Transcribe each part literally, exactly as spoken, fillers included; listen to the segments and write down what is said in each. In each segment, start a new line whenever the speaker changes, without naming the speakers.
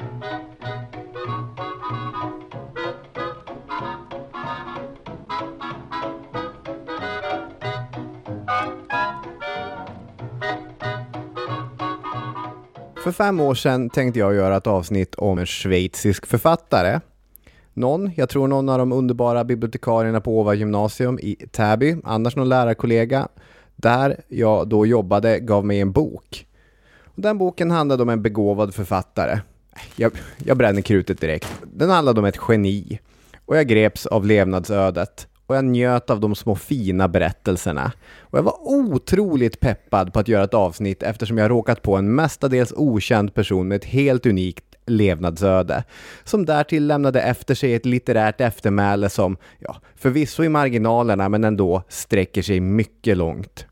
För fem år sedan tänkte jag göra ett avsnitt om en schweizisk författare. Någon, jag tror någon av de underbara bibliotekarierna på Åva gymnasium i Täby, annars någon lärarkollega, där jag då jobbade, gav mig en bok. Och den boken handlade om en begåvad författare. Jag, jag bränner krutet direkt. Den handlade om ett geni. Och jag greps av levnadsödet. Och jag njöt av de små fina berättelserna. Och jag var otroligt peppad på att göra ett avsnitt eftersom jag råkat på en mestadels okänd person med ett helt unikt levnadsöde. Som därtill lämnade efter sig ett litterärt eftermäle som, ja, förvisso i marginalerna men ändå sträcker sig mycket långt.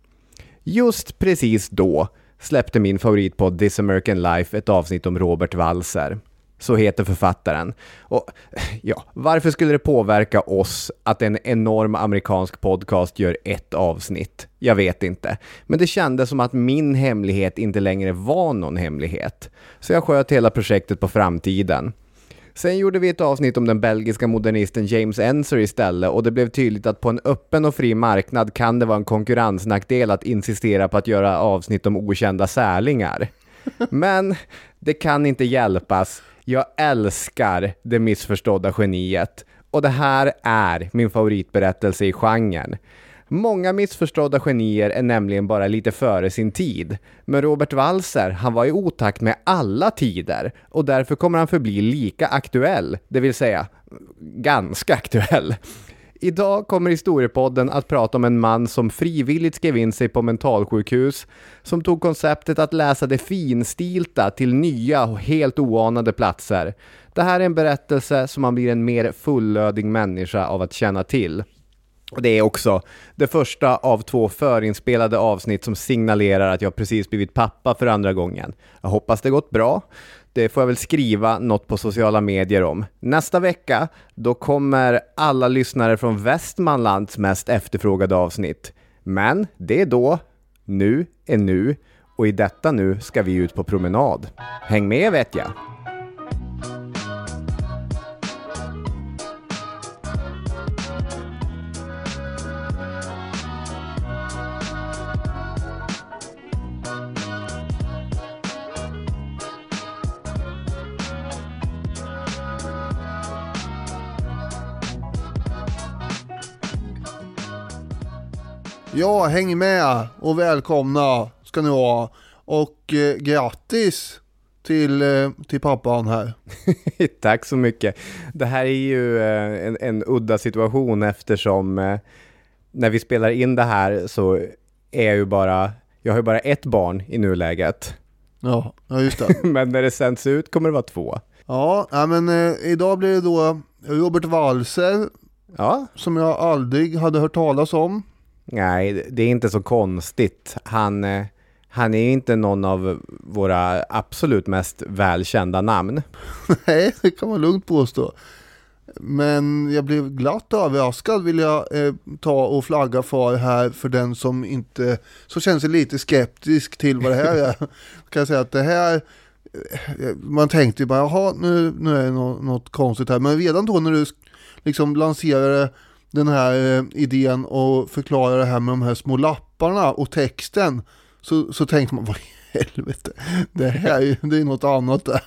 Just precis då släppte min favoritpodd This American Life ett avsnitt om Robert Walser. Så heter författaren. Och ja, varför skulle det påverka oss att en enorm amerikansk podcast gör ett avsnitt? Jag vet inte. Men det kändes som att min hemlighet inte längre var någon hemlighet. Så jag sköt hela projektet på framtiden. Sen gjorde vi ett avsnitt om den belgiska modernisten James Ensor istället och det blev tydligt att på en öppen och fri marknad kan det vara en konkurrensnackdel att insistera på att göra avsnitt om okända särlingar. Men det kan inte hjälpas. Jag älskar det missförstådda geniet och det här är min favoritberättelse i genren. Många missförstådda genier är nämligen bara lite före sin tid. Men Robert Walser, han var i otakt med alla tider och därför kommer han förbli lika aktuell, det vill säga ganska aktuell. Idag kommer historiepodden att prata om en man som frivilligt skrev in sig på mentalsjukhus, som tog konceptet att läsa det finstilta till nya och helt oanade platser. Det här är en berättelse som man blir en mer fullödig människa av att känna till. Och det är också det första av två förinspelade avsnitt som signalerar att jag precis blivit pappa för andra gången. Jag hoppas det gått bra. Det får jag väl skriva något på sociala medier om. Nästa vecka, då kommer alla lyssnare från Västmanlands mest efterfrågade avsnitt. Men det är då, nu är nu, och i detta nu ska vi ut på promenad. Häng med vet jag!
Ja, häng med och välkomna ska ni vara. Och eh, grattis till, eh, till pappan här.
Tack så mycket. Det här är ju eh, en, en udda situation eftersom eh, när vi spelar in det här så är jag ju bara, jag har ju bara ett barn i nuläget.
Ja, ja just det.
Men när det sänds ut kommer det vara två.
Ja, ja men eh, idag blir det då Robert Walser,
ja,
som jag aldrig hade hört talas om.
Nej, det är inte så konstigt. Han, eh, han är ju inte någon av våra absolut mest välkända namn.
Nej, det kan man lugnt påstå. Men jag blev glatt överraskad vill jag eh, ta och flagga för här för den som inte så känns lite skeptisk till vad det här är. Kan jag säga att det här man tänkte ju bara jaha, nu, nu är det något, något konstigt här. Men redan då när du liksom lanserade den här eh, idén och förklarar det här med de här små lapparna och texten så, så tänkte man, vad i helvete, det här är ju det är något annat där.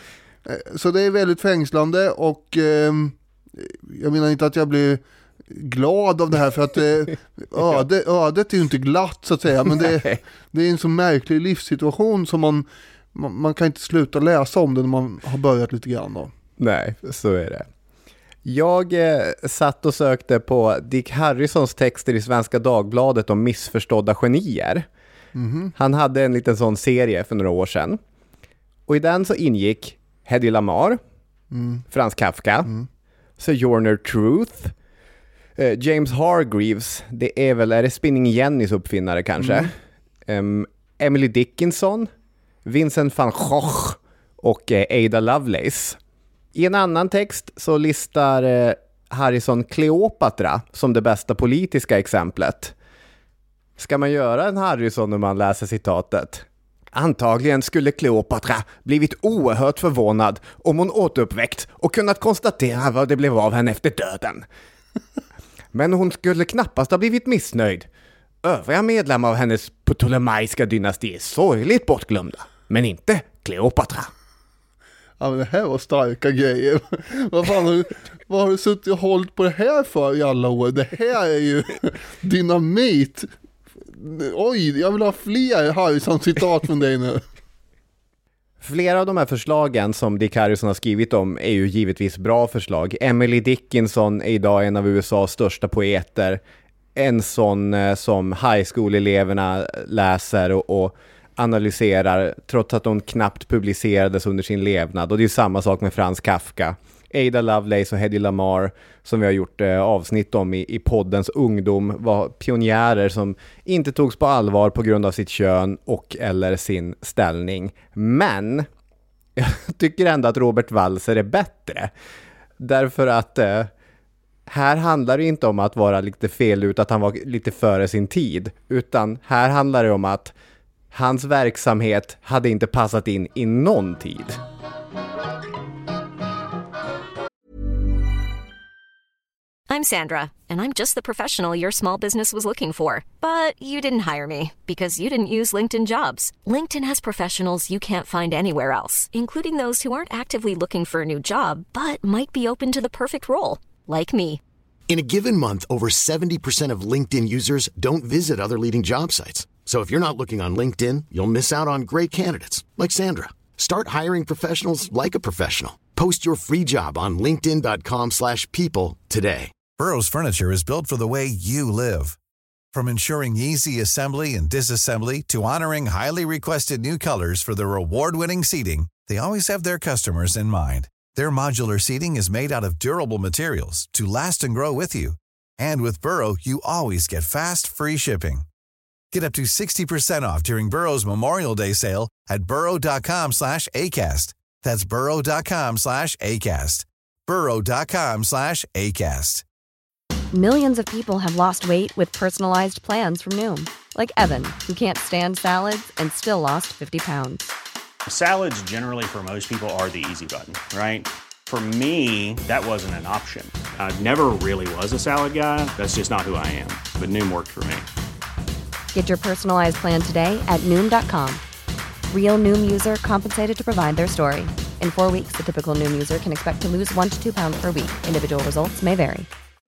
Så det är väldigt fängslande och eh, jag menar inte att jag blir glad av det här för att eh, ödet, ödet är ju inte glatt så att säga, men det, det är en så märklig livssituation som man, man, man kan inte sluta läsa om det när man har börjat lite grann då.
Nej, så är det. Jag eh, satt och sökte på Dick Harrisons texter i Svenska Dagbladet om missförstådda genier. Mm-hmm. Han hade en liten sån serie för några år sedan. Och i den så ingick Hedy Lamarr, mm. Franz Kafka, mm. Sojourner Truth, eh, James Hargreaves, det är väl, är det Spinning Jennys uppfinnare kanske? Mm. Um, Emily Dickinson, Vincent van Gogh och eh, Ada Lovelace. I en annan text så listar eh, Harrison Kleopatra som det bästa politiska exemplet. Ska man göra en Harrison när man läser citatet? Antagligen skulle Kleopatra blivit oerhört förvånad om hon återuppväckt och kunnat konstatera vad det blev av henne efter döden. Men hon skulle knappast ha blivit missnöjd. Övriga medlemmar av hennes ptolemaiska dynasti är sorgligt bortglömda, men inte Kleopatra.
Ja, men det här var starka grejer. Vad fan har du, vad har du suttit och hållit på det här för i alla år? Det här är ju dynamit. Oj, jag vill ha fler Harrison-citat från dig nu.
Flera av de här förslagen som Dick Harrison har skrivit om är ju givetvis bra förslag. Emily Dickinson är idag en av U S A:s största poeter. En sån eh, som high school-eleverna läser och, och analyserar trots att hon knappt publicerades under sin levnad. Och det är samma sak med Franz Kafka. Ada Lovelace och Hedy Lamarr som vi har gjort eh, avsnitt om i, i poddens ungdom var pionjärer som inte togs på allvar på grund av sitt kön och eller sin ställning. Men jag tycker ändå att Robert Walser är bättre. Därför att eh, här handlar det inte om att vara lite fel ut att han var lite före sin tid. Utan här handlar det om att hans verksamhet hade inte passat in i någon tid.
I'm Sandra, and I'm just the professional your small business was looking for. But you didn't hire me because you didn't use LinkedIn Jobs. LinkedIn has professionals you can't find anywhere else, including those who aren't actively looking for a new job, but might be open to the perfect role, like me.
In a given month, over seventy percent of LinkedIn users don't visit other leading job sites. So if you're not looking on LinkedIn, you'll miss out on great candidates like Sandra. Start hiring professionals like a professional. Post your free job on linkedin dot com slash people today.
Burrow's furniture is built for the way you live. From ensuring easy assembly and disassembly to honoring highly requested new colors for their award-winning seating, they always have their customers in mind. Their modular seating is made out of durable materials to last and grow with you. And with Burrow, you always get fast, free shipping. Get up to sixty percent off during Burrow's Memorial Day sale at burrow dot com slash acast. That's burrow dot com slash acast. burrow dot com slash acast.
Millions of people have lost weight with personalized plans from Noom. Like Evan, who can't stand salads and still lost fifty pounds.
Salads generally for most people are the easy button, right? For me, that wasn't an option. I never really was a salad guy. That's just not who I am. But Noom worked for me.
Get your personalized plan today at noom dot com. Real Noom user compensated to provide their story. In four weeks, the typical Noom user can expect to lose one to two pounds per week. Individual results may vary.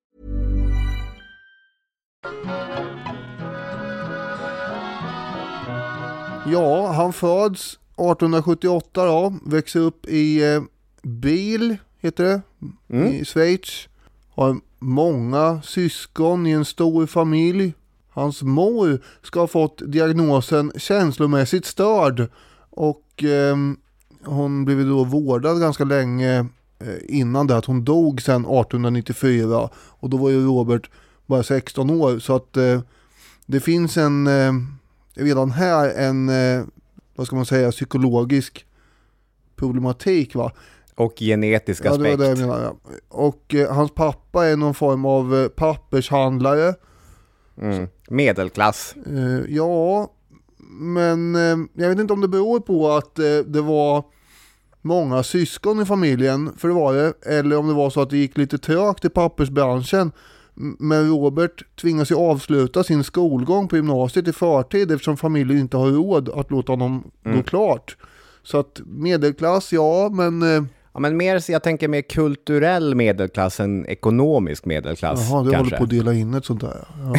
Ja, han föds arton sjuttioåtta då, växer upp i eh, Biel, heter det, mm. i Schweiz. Har många syskon i en stor familj. Hans mor ska ha fått diagnosen känslomässigt störd och eh, hon blev då vårdad ganska länge eh, innan det att hon dog sen arton nittiofyra och då var ju Robert bara sexton år så att eh, det finns en eh, redan här en eh, vad ska man säga psykologisk problematik va?
Och genetisk aspekt.
Ja, det var det jag menar, ja. Och eh, hans pappa är någon form av eh, pappershandlare.
Mm. Medelklass.
Eh, ja, men eh, jag vet inte om det beror på att eh, det var många syskon i familjen, för det var det, eller om det var så att det gick lite trögt i pappersbranschen. Men Robert tvingas ju avsluta sin skolgång på gymnasiet i förtid eftersom familjen inte har råd att låta honom mm. gå klart. Så att medelklass, ja, men... Eh,
Ja, men mer, jag tänker mer kulturell medelklass än ekonomisk medelklass.
Jaha, du
kanske.
håller på att dela in ett sånt där. Ja,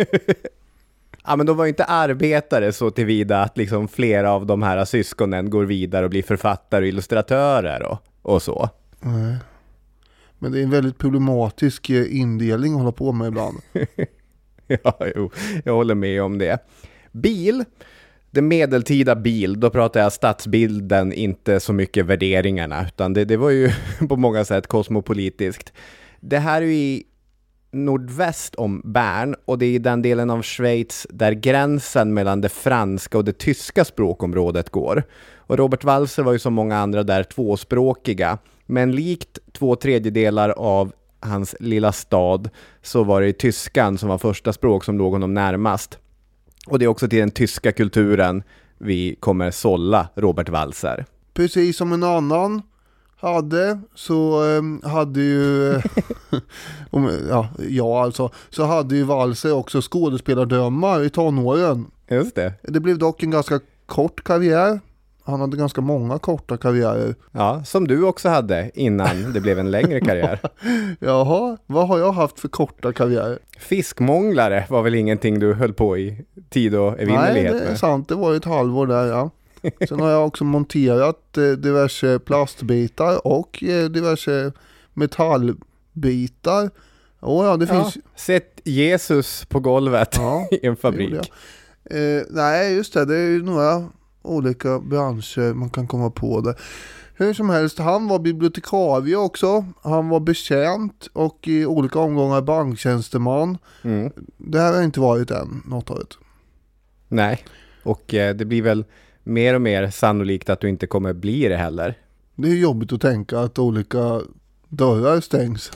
ja men de var ju inte arbetare så tillvida att liksom flera av de här syskonen går vidare och blir författare och illustratörer och, och så.
Nej. Men det är en väldigt problematisk indelning att hålla på med ibland.
Ja, jo, jag håller med om det. Bil... Det medeltida bil, då pratar jag stadsbilden, inte så mycket värderingarna, utan det, det var ju på många sätt kosmopolitiskt. Det här är ju i nordväst om Bern och det är i den delen av Schweiz där gränsen mellan det franska och det tyska språkområdet går. Och Robert Walser var ju som många andra där tvåspråkiga, men likt två tredjedelar av hans lilla stad så var det tyskan som var första språk som låg honom närmast. Och det är också till den tyska kulturen vi kommer sålla Robert Walser.
Precis som en annan hade, så eh, hade ju om, ja, ja alltså så hade ju Walser också skådespelardrömmar i tonåren.
Just det.
Det blev dock en ganska kort karriär. Han hade ganska många korta karriärer.
Ja, som du också hade innan det blev en längre karriär.
Jaha, vad har jag haft för korta karriärer?
Fiskmånglare var väl ingenting du höll på i tid och evinnerlighet med?
Nej, det är sant. Det var ett halvår där, ja. Sen har jag också monterat eh, diverse plastbitar och eh, diverse metallbitar. Oh, ja, det
ja,
finns...
Sett Jesus på golvet
ja,
i en fabrik.
Eh, nej, just det. Det är ju några olika branscher man kan komma på det. Hur som helst, han var bibliotekarie också. Han var betjänt och i olika omgångar banktjänsteman.
Mm.
Det här har inte varit än, något av det.
Nej, och eh, det blir väl mer och mer sannolikt att du inte kommer bli det heller.
Det är jobbigt att tänka att olika dörrar stängs.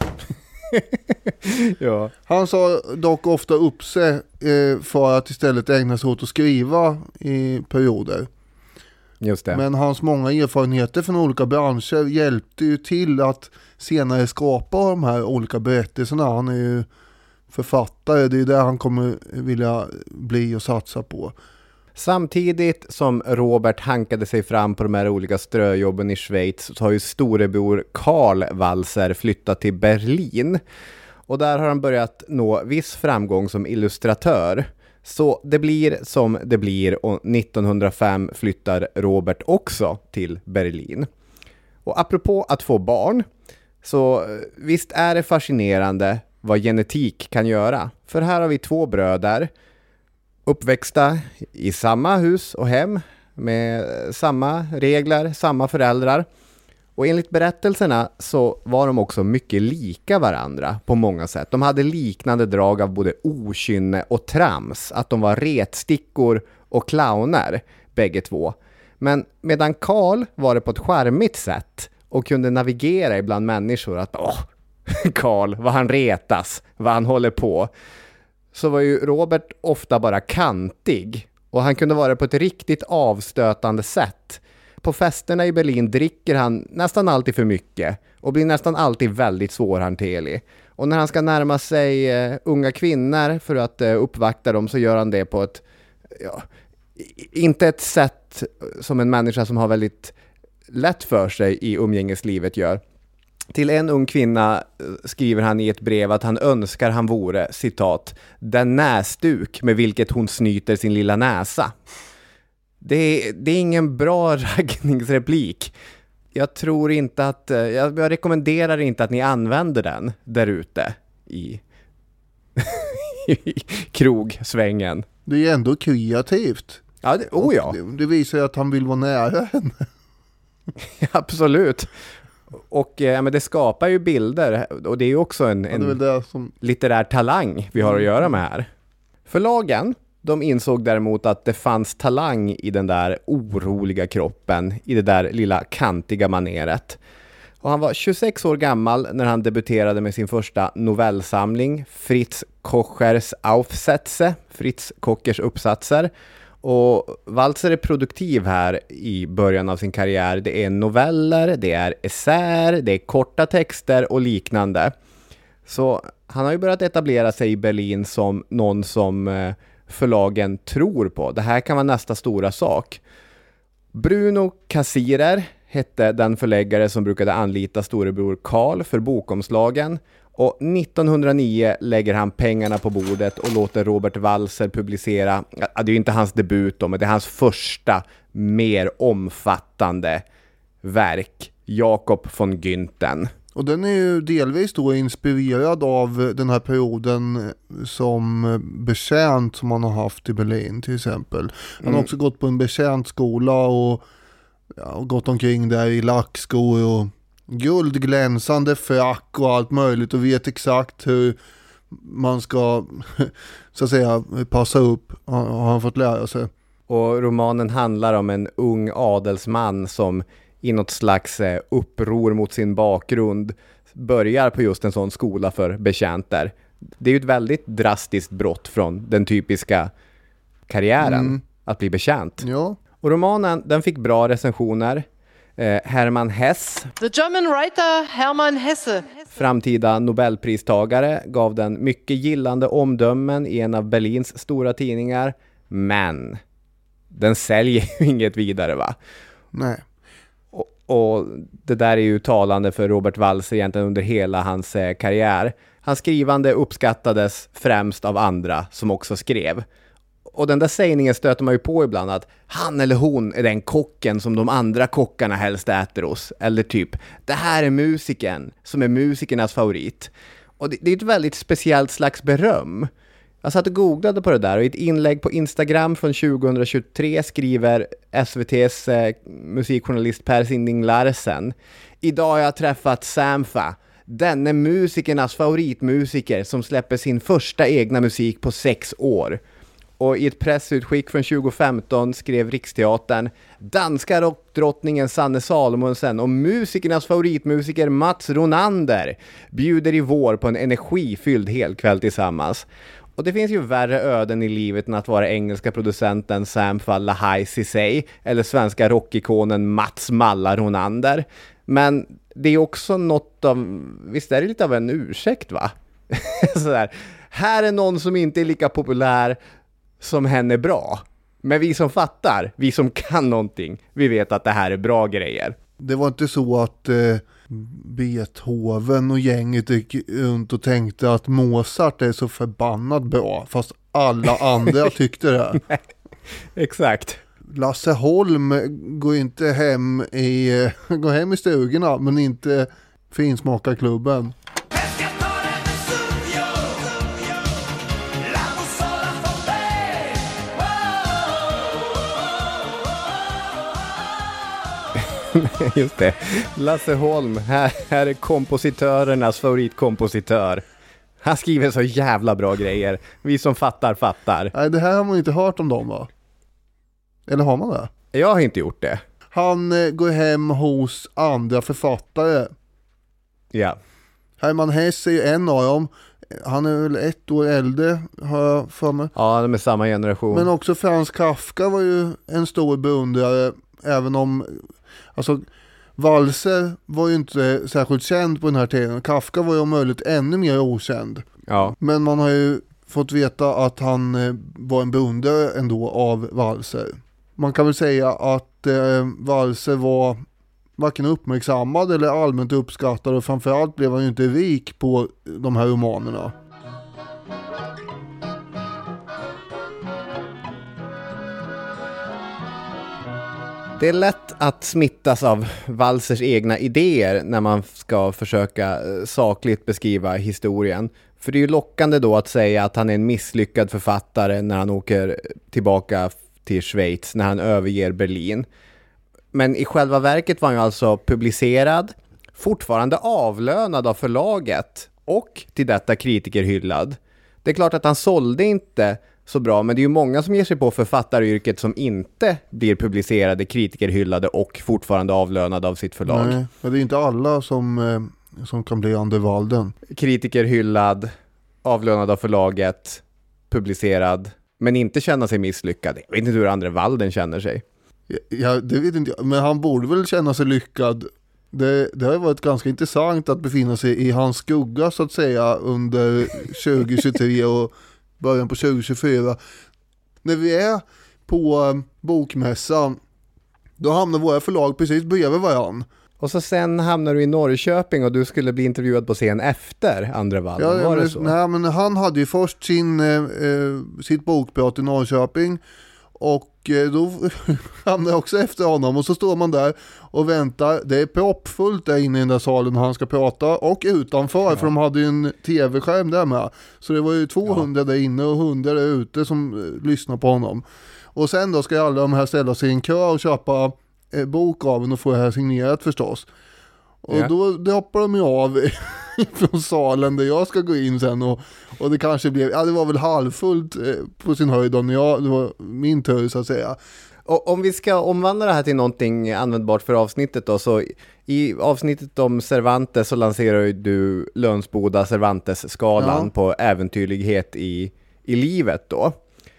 Ja.
Han sa dock ofta upp sig eh, för att istället ägna sig åt att skriva i perioder.
Just det.
Men hans många erfarenheter från olika branscher hjälpte ju till att senare skapa de här olika berättelserna. Han är ju författare, det är det han kommer vilja bli och satsa på.
Samtidigt som Robert hankade sig fram på de här olika ströjobben i Schweiz så har ju storebror Karl Walser flyttat till Berlin. Och där har han börjat nå viss framgång som illustratör. Så det blir som det blir och nittonhundrafem flyttar Robert också till Berlin. Och apropå att få barn, så visst är det fascinerande vad genetik kan göra. För här har vi två bröder uppväxta i samma hus och hem med samma regler, samma föräldrar. Och enligt berättelserna så var de också mycket lika varandra på många sätt. De hade liknande drag av både okynne och trams. Att de var retstickor och clowner, bägge två. Men medan Karl var det på ett charmigt sätt och kunde navigera ibland människor att åh, Karl, vad han retas, vad han håller på. Så var ju Robert ofta bara kantig. Och han kunde vara på ett riktigt avstötande sätt. På festerna i Berlin dricker han nästan alltid för mycket och blir nästan alltid väldigt svårhanterlig. Och när han ska närma sig uh, unga kvinnor för att uh, uppvakta dem så gör han det på ett, ja, inte ett sätt som en människa som har väldigt lätt för sig i umgängeslivet gör. Till en ung kvinna skriver han i ett brev att han önskar han vore, citat, den näsduk med vilket hon snyter sin lilla näsa. Det är, det är ingen bra raggningsreplik. Jag tror inte att, jag, jag rekommenderar inte att ni använder den där ute i, i krogsvängen.
Det är ändå kreativt.
Ja, det, oh ja.
Det, det visar ju att han vill vara nära henne.
Absolut. Och ja, men det skapar ju bilder och det är ju också en, en
ja, det är det som...
litterär talang vi har att göra med här. Förlagen, de insåg däremot att det fanns talang i den där oroliga kroppen, i det där lilla kantiga maneret. Och han var tjugosex år gammal när han debuterade med sin första novellsamling, Fritz Kochers Aufsätze, Fritz Kochers uppsatser. Och Walser är produktiv här i början av sin karriär. Det är noveller, det är essäer, det är korta texter och liknande. Så han har ju börjat etablera sig i Berlin som någon som förlagen tror på. Det här kan vara nästa stora sak. Bruno Cassirer hette den förläggare som brukade anlita storebror Karl för bokomslagen. Och nittonhundranio lägger han pengarna på bordet och låter Robert Walser publicera, ja, det är ju inte hans debut då, men det är hans första mer omfattande verk, Jakob von Günthen.
Och den är ju delvis då inspirerad av den här perioden som betjänt som man har haft i Berlin till exempel. Han har mm. också gått på en betjäntskola och, ja, och gått omkring där i lackskor och guldglänsande frack och allt möjligt och vet exakt hur man ska så att säga passa upp, har han fått lära sig.
Och romanen handlar om en ung adelsman som i något slags uppror mot sin bakgrund börjar på just en sån skola för betjänter. Det är ju ett väldigt drastiskt brott från den typiska karriären, mm. att bli betjänt.
Ja.
Och romanen, den fick bra recensioner. Eh, Hermann Hesse,
The German writer Hermann Hesse,
framtida Nobelpristagare, gav den mycket gillande omdömen i en av Berlins stora tidningar. Men den säljer ju inget vidare, va?
Nej.
Och, och det där är ju talande för Robert Walser egentligen under hela hans eh, karriär. Hans skrivande uppskattades främst av andra som också skrev. Och den där sägningen stöter man ju på ibland, att han eller hon är den kocken som de andra kockarna helst äter hos. Eller typ, det här är musiken som är musikernas favorit. Och det, det är ett väldigt speciellt slags beröm. Jag satt och googlade på det där, och i ett inlägg på Instagram från tjugohundratjugotre skriver S V T:s eh, musikjournalist Per Sinding Larsen: idag har jag träffat Sampha, denne musikernas favoritmusiker som släpper sin första egna musik på sex år. Och i ett pressutskick från tjugo femton skrev Riksteatern: danska rockdrottningen Sanne Salomonsen och musikernas favoritmusiker Mats Ronander bjuder i vår på en energifylld helkväll tillsammans. Och det finns ju värre öden i livet än att vara engelska producenten Sampha Lahaye Cissé eller svenska rockikonen Mats Malla Ronander. Men det är också något av, visst är det lite av en ursäkt, va? Sådär, här är någon som inte är lika populär som henne bra. Men vi som fattar, vi som kan någonting, vi vet att det här är bra grejer.
Det var inte så att eh, Beethoven och gänget gick runt och tänkte att Mozart är så förbannat bra, fast alla andra tyckte det.
Nej, exakt.
Lasse Holm går inte hem i, går hem i stugorna, men inte finsmakarklubben.
Just det. Lasse Holm, här, här är kompositörernas favoritkompositör. Han skriver så jävla bra grejer. Vi som fattar, fattar.
Nej, det här har man inte hört om dem, va? Eller har man det?
Jag har inte gjort det.
Han eh, går hem hos andra författare.
Ja.
Hermann Hesse är ju en av dem. Han är väl ett år äldre, har jag för mig.
Ja, de är samma generation.
Men också Franz Kafka var ju en stor beundrare, även om... Alltså, Walser var ju inte särskilt känd på den här tiden. Kafka var ju om möjligt ännu mer okänd.
Ja.
Men man har ju fått veta att han var en beundrare ändå av Walser. Man kan väl säga att eh, Walser var varken uppmärksammad eller allmänt uppskattad, och framförallt blev han ju inte rik på de här romanerna.
Det är lätt att smittas av Walsers egna idéer när man ska försöka sakligt beskriva historien. För det är ju lockande då att säga att han är en misslyckad författare när han åker tillbaka till Schweiz, när han överger Berlin. Men i själva verket var han ju alltså publicerad, fortfarande avlönad av förlaget och till detta kritikerhyllad. Det är klart att han sålde inte så bra, men det är ju många som ger sig på författaryrket som inte blir publicerade, kritikerhyllade och fortfarande avlönade av sitt förlag.
Nej, det är inte alla som, eh, som kan bli Ander Walden.
Kritikerhyllad, avlönad av förlaget, publicerad, men inte känna sig misslyckad. Jag vet inte hur Ander Walden känner sig.
Ja, det vet inte jag, men han borde väl känna sig lyckad. Det, det har varit ganska intressant att befinna sig i hans skugga, så att säga, under tjugo tjugotre och början på tjugo tjugofyra. När vi är på um, bokmässan, då hamnar våra förlag precis bredvid varann.
Och så sen hamnar du i Norrköping och du skulle bli intervjuad på scen efter Andra Walden.
Ja,
var
men,
det så?
Nej, men han hade ju först sin, eh, sitt bokprat i Norrköping, och eh, då hamnar jag också efter honom, och så står man där och väntar. Det är proppfullt där inne i den där salen när han ska prata, och utanför, ja. För de hade ju en tv-skärm där med. Så det var ju tvåhundra ja. Där inne och hundra där ute som eh, lyssnar på honom. Och sen då ska alla de här ställa sig i en kö och köpa eh, bok av en och få det här signerat förstås. Och ja. då det hoppar de ju av från salen där jag ska gå in sen, och, och det kanske blev, ja det var väl halvfullt eh, på sin höjd då när jag, det var min tur så att säga.
Och om vi ska omvandla det här till någonting användbart för avsnittet då, så i avsnittet om Cervantes så lanserar ju du Lönsboda Cervantes-skalan ja. På äventyrlighet i, i livet då.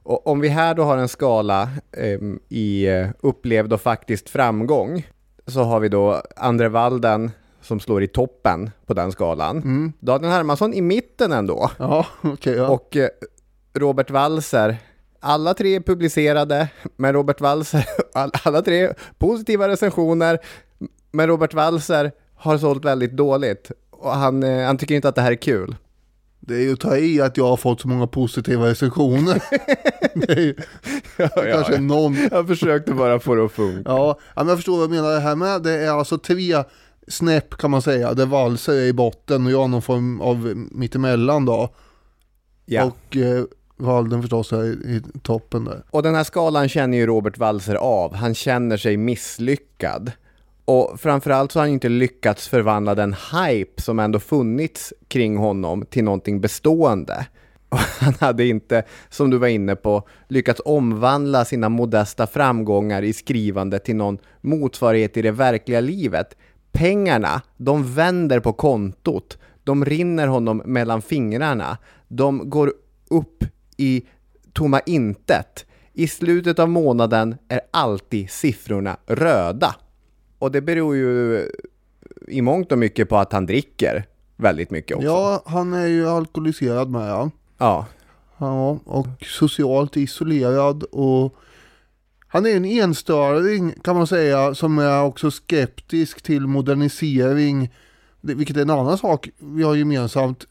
Och om vi här då har en skala eh, i upplevd och faktiskt framgång, så har vi då Andre Walden som slår i toppen på den skalan. Mm. Daniel Hermansson i mitten ändå.
Ja, okej. Okay, ja.
Och eh, Robert Walser, alla tre är publicerade, men Robert Walser, all, alla tre positiva recensioner, men Robert Walser har sålt väldigt dåligt. Och han, eh, han tycker inte att det här är kul.
Det är ju att ta i att jag har fått så många positiva recensioner. Det är ju,
ja, ja,
kanske
ja.
någon...
Jag försökte bara få det att funka.
Ja, men jag förstår vad jag menar det här med. Det är alltså tre snäpp kan man säga. Där Walser är i botten och jag någon form av mittemellan då.
Ja.
Och eh, Walden förstås är i, i toppen där.
Och den här skalan känner ju Robert Walser av. Han känner sig misslyckad. Och framförallt så har han inte lyckats förvandla den hype som ändå funnits kring honom till någonting bestående. Och han hade inte, som du var inne på, lyckats omvandla sina modesta framgångar i skrivande till någon motsvarighet i det verkliga livet. Pengarna, de vänder på kontot. De rinner honom mellan fingrarna. De går upp i tomma intet. I slutet av månaden är alltid siffrorna röda. Och det beror ju i mångt och mycket på att han dricker väldigt mycket också.
Ja, han är ju alkoholiserad med, ja.
Ja.
Ja, och socialt isolerad och han är en enstöring kan man säga som är också skeptisk till modernisering, vilket är en annan sak vi har gemensamt.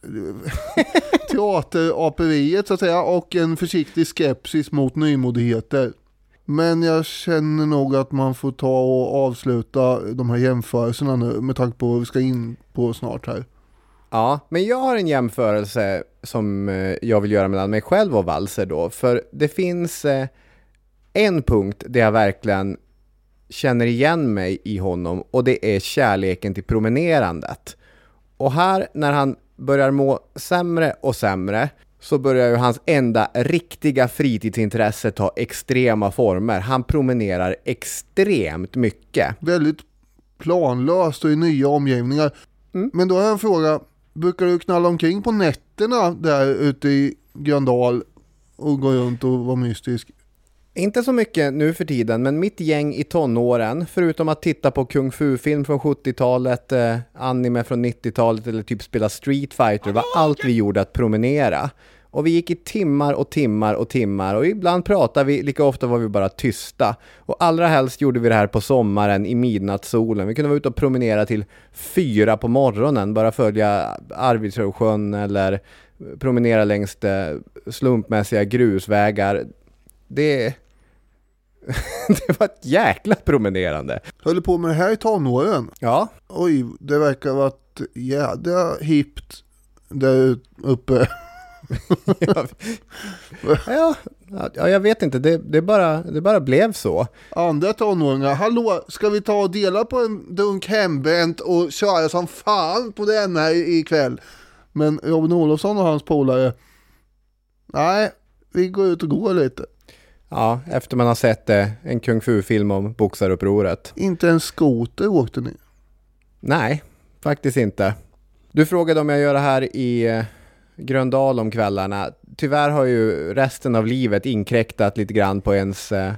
Teateraperiet så att säga och en försiktig skepsis mot nymodigheter. Men jag känner nog att man får ta och avsluta de här jämförelserna nu med tanke på vad vi ska in på snart här.
Ja, men jag har en jämförelse som jag vill göra mellan mig själv och Walser då. För det finns en punkt där jag verkligen känner igen mig i honom och det är kärleken till promenerandet. Och här när han börjar må sämre och sämre så börjar ju hans enda riktiga fritidsintresse ta extrema former. Han promenerar extremt mycket.
Väldigt planlöst och i nya omgivningar. Mm. Men då har jag en fråga. Brukar du knalla omkring på nätterna där ute i Gröndal och gå runt och vara mystisk?
Inte så mycket nu för tiden, men mitt gäng i tonåren, förutom att titta på kung fu-film från sjuttiotalet, eh, anime från nittiotalet eller typ spela Street Fighter, var allt vi gjorde att promenera. Och vi gick i timmar och timmar och timmar och ibland pratade vi, lika ofta var vi bara tysta. Och allra helst gjorde vi det här på sommaren i midnattssolen. Vi kunde vara ute och promenera till fyra på morgonen, bara följa Arvidssjön eller promenera längs slumpmässiga grusvägar. Det det var ett jäkla promenerande.
Höll du på med det här i tonåren?
Ja.
Oj, det verkar vara ett jädra hippt där uppe.
ja, ja, ja, jag vet inte. Det, det, bara, det bara blev så.
Andra tonåringar, hallå, ska vi ta och dela på en dunk hembränt och köra som fan på den här ikväll? Men Robin Olofsson och hans polare, nej, vi går ut och går lite.
Ja, efter man har sett eh, en kung fu-film om boxarupproret.
Inte en skoter åkte ni?
Nej, faktiskt inte. Du frågade om jag gör det här i eh, Gröndal om kvällarna. Tyvärr har ju resten av livet inkräktat lite grann på ens eh,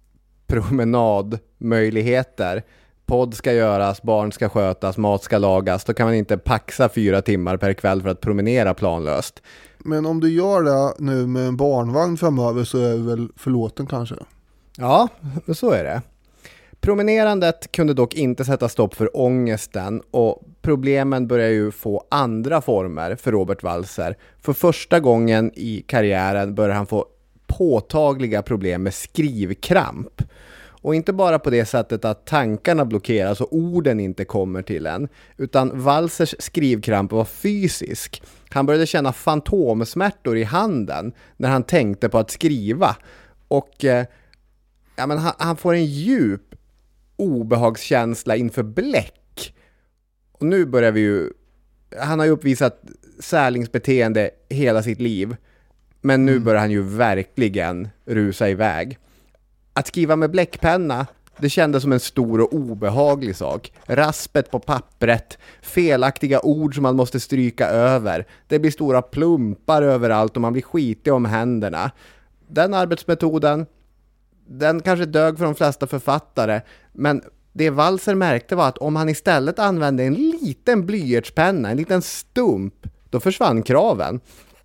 promenadmöjligheter. Podd ska göras, barn ska skötas, mat ska lagas. Då kan man inte paxa fyra timmar per kväll för att promenera planlöst.
Men om du gör det nu med en barnvagn framöver så är det väl förlåten kanske?
Ja, så är det. Promenerandet kunde dock inte sätta stopp för ångesten och problemen börjar ju få andra former för Robert Walser. För första gången i karriären börjar han få påtagliga problem med skrivkramp. Och inte bara på det sättet att tankarna blockeras och orden inte kommer till en, utan Walsers skrivkramp var fysisk. Han började känna fantomsmärtor i handen när han tänkte på att skriva. Och eh, ja, men han, han får en djup obehagskänsla inför bläck. Och nu börjar vi ju... Han har ju uppvisat särlingsbeteende hela sitt liv. Men nu börjar han ju verkligen rusa iväg. Att skriva med bläckpenna, det kändes som en stor och obehaglig sak. Raspet på pappret, felaktiga ord som man måste stryka över. Det blir stora plumpar överallt och man blir skitig om händerna. Den arbetsmetoden, den kanske dög för de flesta författare, men det Walser märkte var att om han istället använde en liten blyertspenna, en liten stump, då försvann kraven.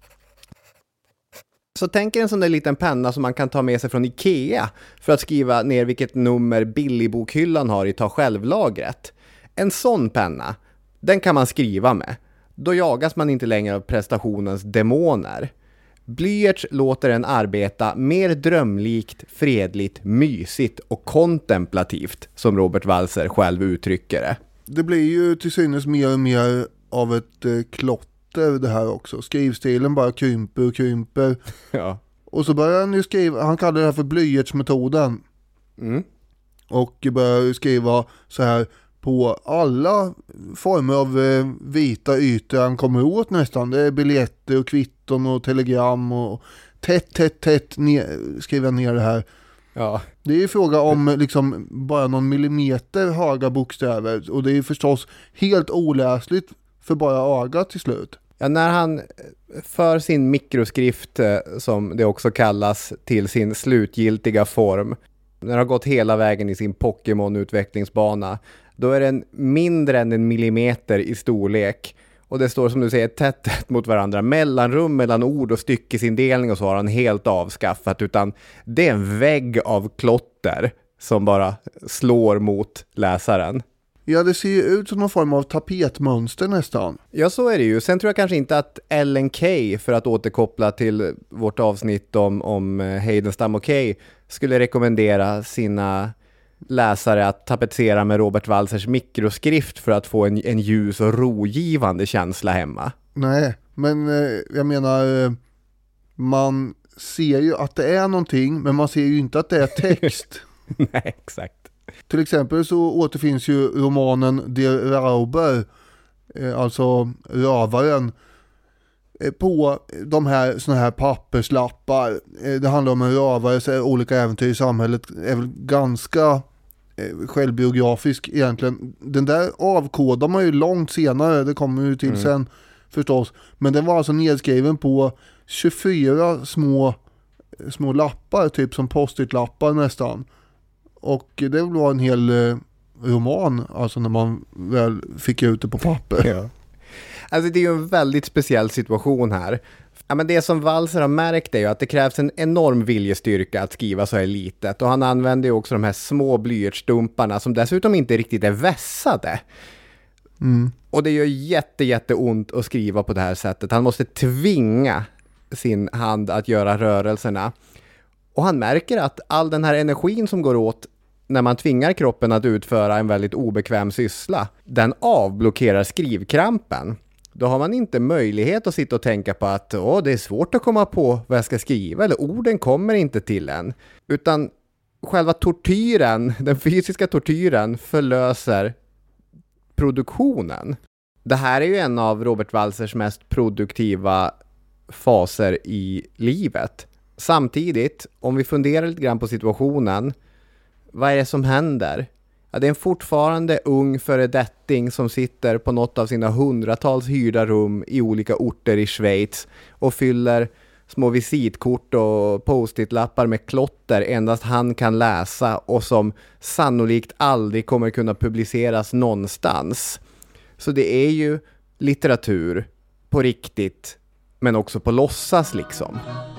Så tänk er en sån där liten penna som man kan ta med sig från Ikea för att skriva ner vilket nummer billigbokhyllan har i ta självlagret. En sån penna, den kan man skriva med. Då jagas man inte längre av prestationens demoner. Blyerts låter en arbeta mer drömlikt, fredligt, mysigt och kontemplativt, som Robert Walser själv uttrycker det.
Det blir ju till synes mer och mer av ett eh, klotter det här också. Skrivstilen bara krymper och krymper.
Ja.
Och så börjar han ju skriva, han kallar det här för blyertsmetoden.
Mm.
Och börjar skriva så här på alla former av eh, vita ytor han kommer åt nästan. Det är biljetter och kvitton och telegram och tätt, tätt, tätt ner, skriva ner det här.
Ja.
Det är ju fråga om liksom bara någon millimeter höga bokstäver och det är förstås helt oläsligt för bara ögat till slut.
Ja, när han för sin mikroskrift, som det också kallas, till sin slutgiltiga form, när det har gått hela vägen i sin Pokémon-utvecklingsbana, då är den mindre än en millimeter i storlek. Och det står, som du säger, tätt, tätt mot varandra. Mellanrum mellan ord och styckesindelning och så har han helt avskaffat. Utan det är en vägg av klotter som bara slår mot läsaren.
Ja, det ser ju ut som någon form av tapetmönster nästan.
Ja, så är det ju. Sen tror jag kanske inte att Ellen Key, för att återkoppla till vårt avsnitt om, om Heidenstam och Key, skulle rekommendera sina läsare att tapetsera med Robert Walsers mikroskrift för att få en, en ljus och rogivande känsla hemma.
Nej, men eh, jag menar, eh, man ser ju att det är någonting, men man ser ju inte att det är text.
Nej, exakt.
Till exempel så återfinns ju romanen Der Rauber, eh, alltså rövaren, eh, på de här såna här papperslappar. Eh, det handlar om en rövares olika äventyr i samhället, är väl ganska eh, självbiografisk egentligen. Den där avkodar man ju långt senare, det kommer ju till mm. sen förstås. Men den var alltså nedskriven på tjugofyra små, små lappar, typ som post-it-lappar nästan. Och det var en hel eh, roman, alltså när man väl fick ut det på papper.
Ja. Alltså det är ju en väldigt speciell situation här. Ja, men det som Walser har märkt är ju att det krävs en enorm viljestyrka att skriva så här litet. Och han använder ju också de här små blyertsstumparna som dessutom inte riktigt är vässade.
Mm.
Och det gör jätte, jätte ont att skriva på det här sättet. Han måste tvinga sin hand att göra rörelserna. Och han märker att all den här energin som går åt när man tvingar kroppen att utföra en väldigt obekväm syssla, den avblockerar skrivkrampen. Då har man inte möjlighet att sitta och tänka på att åh, det är svårt att komma på vad jag ska skriva, eller orden kommer inte till en. Utan själva tortyren, den fysiska tortyren, förlöser produktionen. Det här är ju en av Robert Walsers mest produktiva faser i livet. Samtidigt, om vi funderar lite grann på situationen, vad är det som händer? Ja, det är en fortfarande ung föredetting som sitter på något av sina hundratals hyrda rum i olika orter i Schweiz och fyller små visitkort och post-it-lappar med klotter endast han kan läsa och som sannolikt aldrig kommer kunna publiceras någonstans. Så det är ju litteratur på riktigt, men också på låtsas liksom.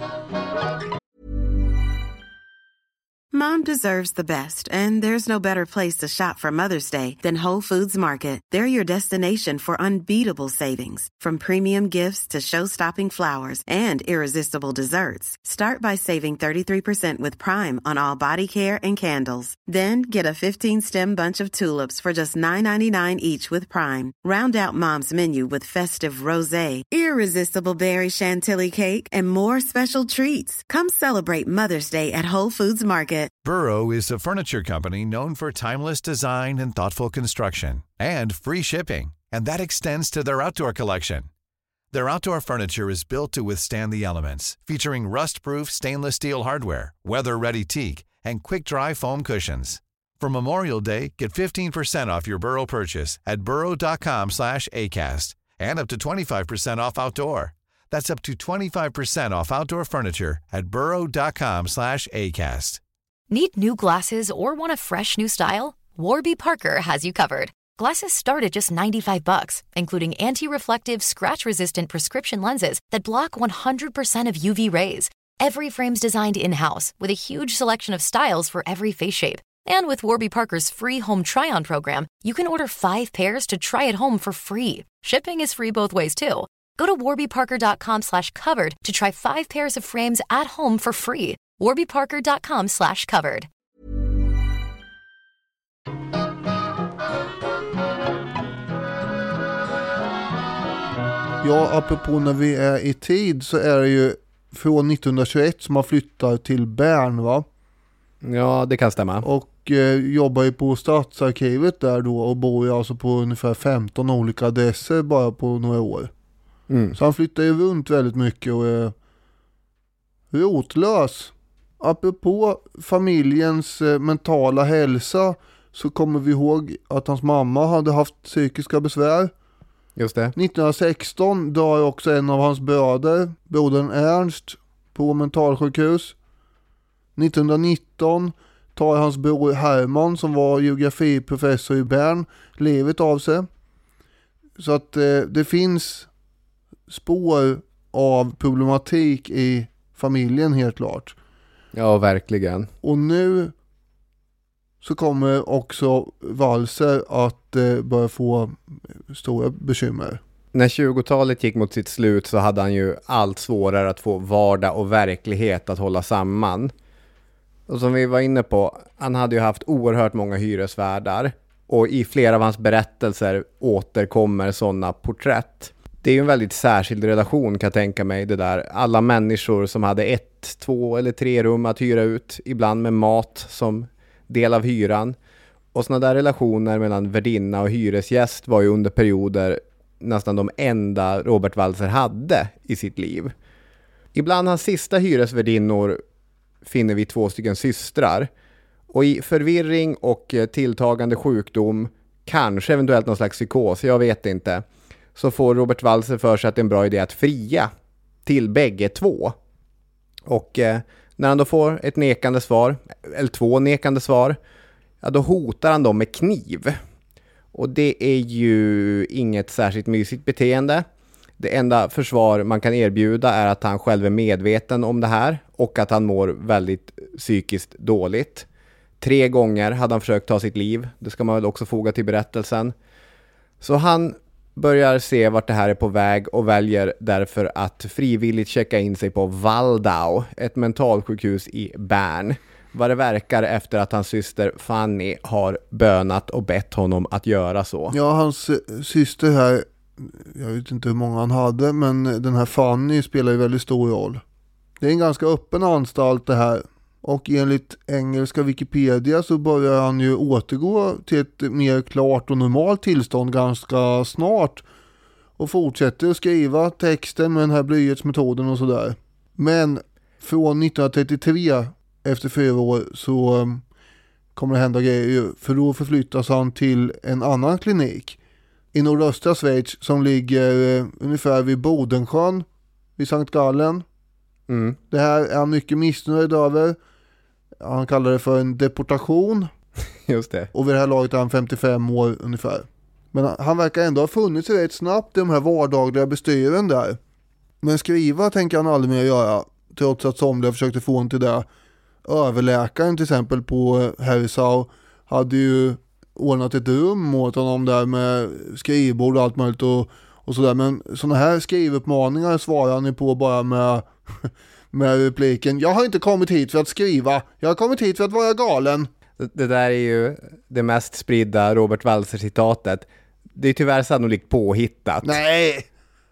Mom deserves the best, and there's no better place to shop for Mother's Day than Whole Foods Market. They're your destination for unbeatable savings, from premium gifts to show-stopping flowers and irresistible desserts. Start by saving thirty-three percent with Prime on all body care and candles. Then get a fifteen-stem bunch of tulips for just nine ninety-nine each with Prime. Round out Mom's menu with festive rosé, irresistible berry chantilly cake, and more special treats. Come celebrate Mother's Day at Whole Foods Market.
Burrow is a furniture company known for timeless design and thoughtful construction, and free shipping, and that extends to their outdoor collection. Their outdoor furniture is built to withstand the elements, featuring rust-proof stainless steel hardware, weather-ready teak, and quick-dry foam cushions. For Memorial Day, get fifteen percent off your Burrow purchase at burrow dot com slash acast, and up to twenty-five percent off outdoor. That's up to twenty-five percent off outdoor furniture at burrow.com slash ACAST.
Need new glasses or want a fresh new style? Warby Parker has you covered. Glasses start at just ninety-five bucks, including anti-reflective, scratch-resistant prescription lenses that block one hundred percent of U V rays. Every frame's designed in-house with a huge selection of styles for every face shape. And with Warby Parker's free home try-on program, you can order five pairs to try at home for free. Shipping is free both ways, too. Go to warbyparker.com slash covered to try five pairs of frames at home for free. warbyparker.com slash covered.
Ja, apropå när vi är i tid så är det ju från nittonhundratjugoett som man flyttar till Bern, va?
Ja, det kan stämma.
Och eh, jobbar ju på stadsarkivet där då och bor ju alltså på ungefär femton olika adresser bara på några år.
Mm.
Så han flyttar ju runt väldigt mycket och är rotlös. Apropå familjens eh, mentala hälsa så kommer vi ihåg att hans mamma hade haft psykiska besvär.
Just det.
nittonhundrasexton dör också en av hans bröder, brodern Ernst, på mentalsjukhus. nittonhundranitton tar hans bror Herman, som var geografiprofessor i Bern, livet av sig. Så att eh, det finns spår av problematik i familjen, helt klart.
Ja, verkligen.
Och nu så kommer också Walser att eh, börja få stora bekymmer.
När tjugotalet gick mot sitt slut så hade han ju allt svårare att få vardag och verklighet att hålla samman. Och som vi var inne på, han hade ju haft oerhört många hyresvärdar. Och i flera av hans berättelser återkommer sådana porträtt. Det är ju en väldigt särskild relation, kan jag tänka mig, det där. Alla människor som hade ett, två eller tre rum att hyra ut, ibland med mat som del av hyran. Och sådana där relationer mellan värdinna och hyresgäst var ju under perioder nästan de enda Robert Walser hade i sitt liv. Ibland hans sista hyresvärdinnor finner vi två stycken systrar. Och i förvirring och tilltagande sjukdom, kanske eventuellt någon slags psykos, jag vet inte, så får Robert Walser för sig att det är en bra idé att fria till bägge två. Och eh, när han då får ett nekande svar, eller två nekande svar, ja, då hotar han dem med kniv. Och det är ju inget särskilt mysigt beteende. Det enda försvar man kan erbjuda är att han själv är medveten om det här och att han mår väldigt psykiskt dåligt. Tre gånger hade han försökt ta sitt liv. Det ska man väl också foga till berättelsen. Så han börjar se vart det här är på väg och väljer därför att frivilligt checka in sig på Waldau, ett mentalsjukhus i Bern. Vad det verkar efter att hans syster Fanny har bönat och bett honom att göra så.
Ja, hans syster här, jag vet inte hur många han hade, men den här Fanny spelar ju väldigt stor roll. Det är en ganska öppen anstalt det här. Och enligt engelska Wikipedia så börjar han ju återgå till ett mer klart och normalt tillstånd ganska snart. Och fortsätter att skriva texten med den här blyertsmetoden och sådär. Men från nittonhundratrettiotre, efter fyra år, så kommer det hända grejer. För då förflyttas han till en annan klinik i nordöstra Schweiz som ligger eh, ungefär vid Bodensjön, vid Sankt Gallen.
Mm.
Det här är han mycket missnöjd över. Han kallar det för en deportation.
Just det.
Och vid det här laget är han femtiofem år ungefär. Men han verkar ändå ha funnit sig rätt snabbt i de här vardagliga bestyren där. Men skriva tänker han aldrig mer göra. Trots att somliga försökte få honom till det. Överläkaren till exempel på Herisau hade ju ordnat ett rum åt honom där med skrivbord och allt möjligt och, och sådär. Men sådana här skrivuppmaningar svarar han ju på bara med, med repliken: jag har inte kommit hit för att skriva, jag har kommit hit för att vara galen.
Det, det där är ju det mest spridda Robert Walser-citatet. Det är tyvärr sannolikt påhittat.
Nej,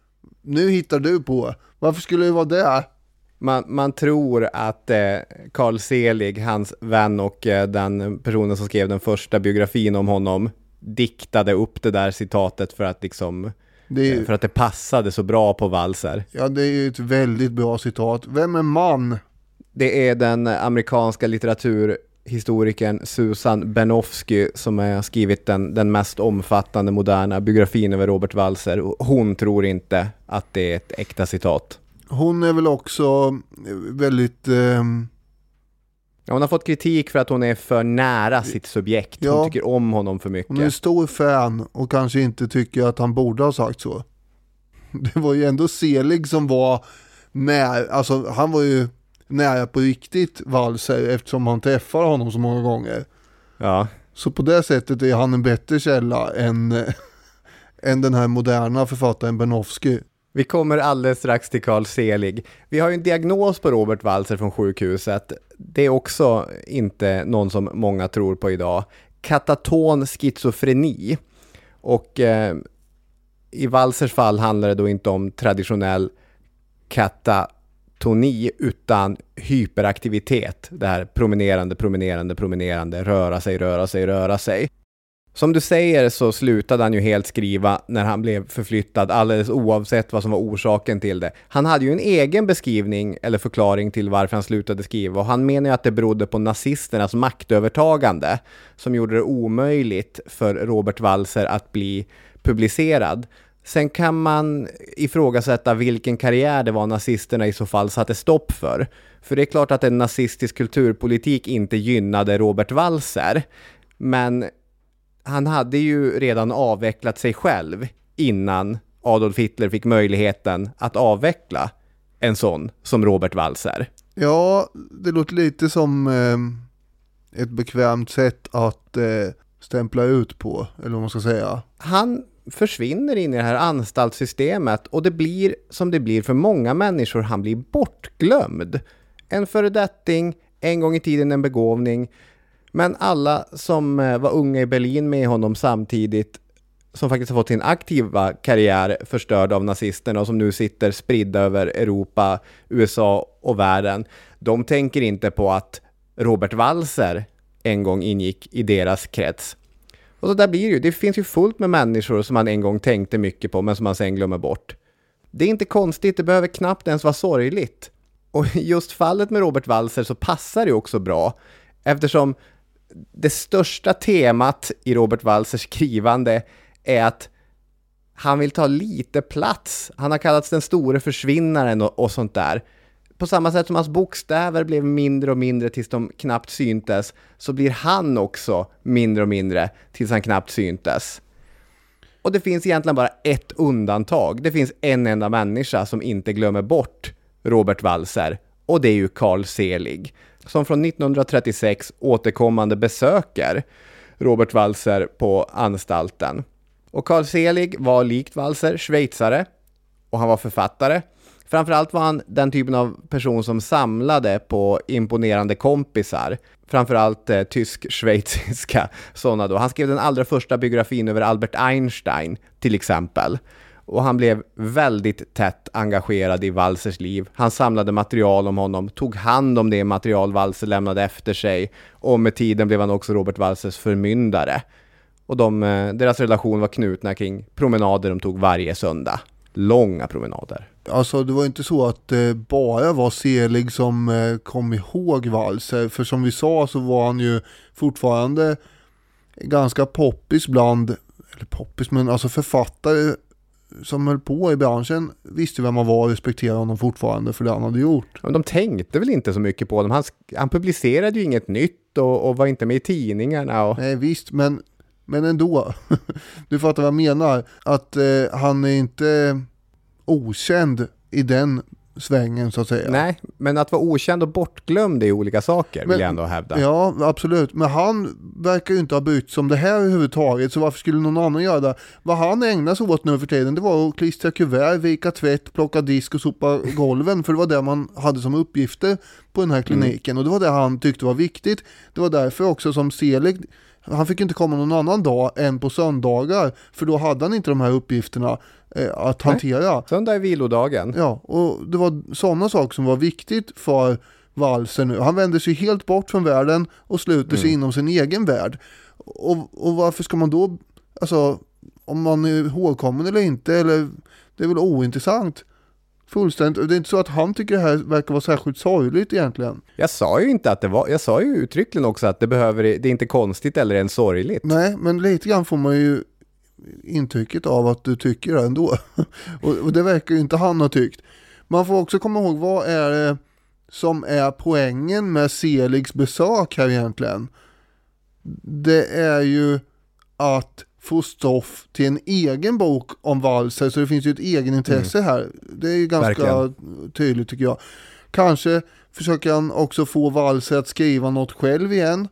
nu hittar du på. Varför skulle det vara det?
Man, man tror att eh, Carl Selig, hans vän och eh, den personen som skrev den första biografin om honom, diktade upp det där citatet för att liksom det är, för att det passade så bra på Walser.
Ja, det är ju ett väldigt bra citat. Vem är man?
Det är den amerikanska litteratur historikern Susan Bernofsky som har skrivit den, den mest omfattande moderna biografin över Robert Walser. Hon tror inte att det är ett äkta citat.
Hon är väl också väldigt... Eh...
Ja, hon har fått kritik för att hon är för nära sitt subjekt. Hon
ja,
tycker om honom för mycket.
Hon är en stor fan och kanske inte tycker att han borde ha sagt så. Det var ju ändå Selig som var nära, alltså han var ju nära på riktigt Walser eftersom han träffar honom så många gånger.
Ja.
Så på det sättet är han en bättre källa än, än den här moderna författaren Bernofsky.
Vi kommer alldeles strax till Carl Selig. Vi har ju en diagnos på Robert Walser från sjukhuset. Det är också inte någon som många tror på idag. Kataton schizofreni. Och eh, i Walsers fall handlar det då inte om traditionell katatoni utan hyperaktivitet. Det här promenerande, promenerande, promenerande, röra sig, röra sig, röra sig. Som du säger så slutade han ju helt skriva när han blev förflyttad alldeles oavsett vad som var orsaken till det. Han hade ju en egen beskrivning eller förklaring till varför han slutade skriva och han menar ju att det berodde på nazisternas maktövertagande som gjorde det omöjligt för Robert Walser att bli publicerad. Sen kan man ifrågasätta vilken karriär det var nazisterna i så fall satte stopp för. För det är klart att en nazistisk kulturpolitik inte gynnade Robert Walser, men han hade ju redan avvecklat sig själv innan Adolf Hitler fick möjligheten att avveckla en sån som Robert Walser.
Ja, det låter lite som eh, ett bekvämt sätt att eh, stämpla ut på, eller vad man ska säga.
Han försvinner in i det här anstaltssystemet och det blir som det blir för många människor. Han blir bortglömd. En föredetting, en gång i tiden en begåvning. Men alla som var unga i Berlin med honom samtidigt, som faktiskt har fått sin aktiva karriär förstörd av nazisterna och som nu sitter spridda över Europa, U S A och världen, de tänker inte på att Robert Walser en gång ingick i deras krets. Och så där blir det ju. Det finns ju fullt med människor som man en gång tänkte mycket på men som man sen glömmer bort. Det är inte konstigt, det behöver knappt ens vara sorgligt. Och just fallet med Robert Walser så passar det också bra eftersom det största temat i Robert Walsers skrivande är att han vill ta lite plats. Han har kallats den store försvinnaren och, och sånt där. På samma sätt som hans bokstäver blev mindre och mindre tills de knappt syntes, så blir han också mindre och mindre tills han knappt syntes. Och det finns egentligen bara ett undantag. Det finns en enda människa som inte glömmer bort Robert Walser, och det är ju Carl Selig, som från nittonhundratrettiosex återkommande besöker Robert Walser på anstalten. Och Carl Selig var likt Walser schweizare och han var författare. Framförallt var han den typen av person som samlade på imponerande kompisar. Framförallt eh, tysk-schweiziska sådana då. Han skrev den allra första biografin över Albert Einstein till exempel. Och han blev väldigt tätt engagerad i Walsers liv. Han samlade material om honom, tog hand om det material Walser lämnade efter sig. Och med tiden blev han också Robert Walsers förmyndare. Och de, deras relation var knutna kring promenader de tog varje söndag. Långa promenader.
Alltså det var inte så att det bara var Selig som eh, kom ihåg Walser. För som vi sa så var han ju fortfarande ganska poppis bland, eller poppis men alltså författare som höll på i branschen visste vem man var och respekterade honom fortfarande för det han hade gjort.
Men de tänkte väl inte så mycket på honom. Han, han publicerade ju inget nytt och, och var inte med i tidningarna. Och...
Nej visst, men, men ändå. Du fattar vad jag menar. Att eh, han är inte okänd i den svängen så att säga.
Nej, men att vara okänd och bortglömd är olika saker men, vill jag ändå hävda.
Ja, absolut. Men han verkar ju inte ha bytt som det här överhuvudtaget, så varför skulle någon annan göra det? Vad han ägnar sig åt nu för tiden, det var att klistra kuvert, vika tvätt, plocka disk och sopa golven, för det var det man hade som uppgifter på den här kliniken. Mm. Och det var det han tyckte var viktigt. Det var därför också som Selig, han fick inte komma någon annan dag än på söndagar, för då hade han inte de här uppgifterna eh, att hantera.
Nej, söndag är vilodagen.
Ja, och det var sådana saker som var viktigt för Walser nu. Han vände sig helt bort från världen och slutade mm. sig inom sin egen värld. Och, och varför ska man då, alltså om man är ihågkommen eller inte, eller det är väl ointressant Fullständigt. Det är inte så att han tycker det här verkar vara särskilt sorgligt egentligen.
Jag sa ju inte att det var, jag sa ju uttryckligen också att det behöver, det är inte konstigt eller ens sorgligt.
Nej, men lite grann får man ju intrycket av att du tycker det ändå. och, och det verkar ju inte han ha tyckt. Man får också komma ihåg, vad är det som är poängen med Seligs besök här egentligen? Det är ju att få stoff till en egen bok om Walser, så det finns ju ett egenintresse mm. här. Det är ju ganska Verkligen. tydligt tycker jag. Kanske försöker han också få Walser att skriva något själv igen.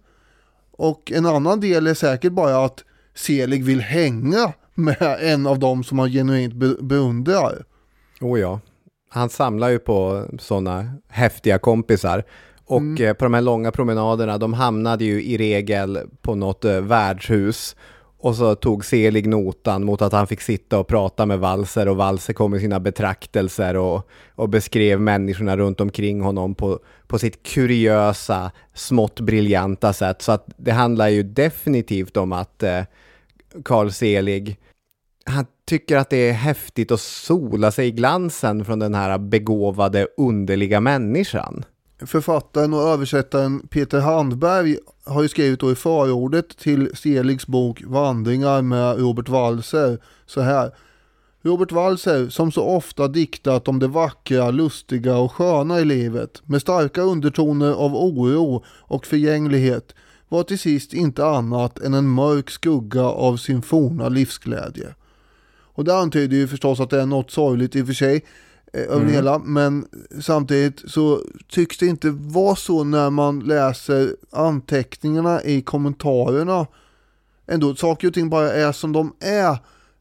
Och en annan del är säkert bara att Selig vill hänga med en av dem som han genuint be- beundrar.
Oh ja, han samlar ju på sådana häftiga kompisar. Och mm. eh, på de här långa promenaderna, de hamnade ju i regel på något eh, värdshus. Och så tog Selig notan mot att han fick sitta och prata med Walser, och Walser kom med sina betraktelser och, och beskrev människorna runt omkring honom på, på sitt kuriösa, smått briljanta sätt. Så att det handlar ju definitivt om att eh, Carl Selig, han tycker att det är häftigt att sola sig i glansen från den här begåvade, underliga människan.
Författaren och översättaren Peter Handberg har ju skrivit då i förordet till Seligs bok Vandringar med Robert Walser så här: Robert Walser, som så ofta diktat om det vackra, lustiga och sköna i livet, med starka undertoner av oro och förgänglighet, var till sist inte annat än en mörk skugga av sin forna livsglädje. Och det antyder ju förstås att det är något sorgligt i och för sig över mm. hela, men samtidigt så tycks det inte vara så när man läser anteckningarna i kommentarerna. Ändå, saker och ting bara är som de är,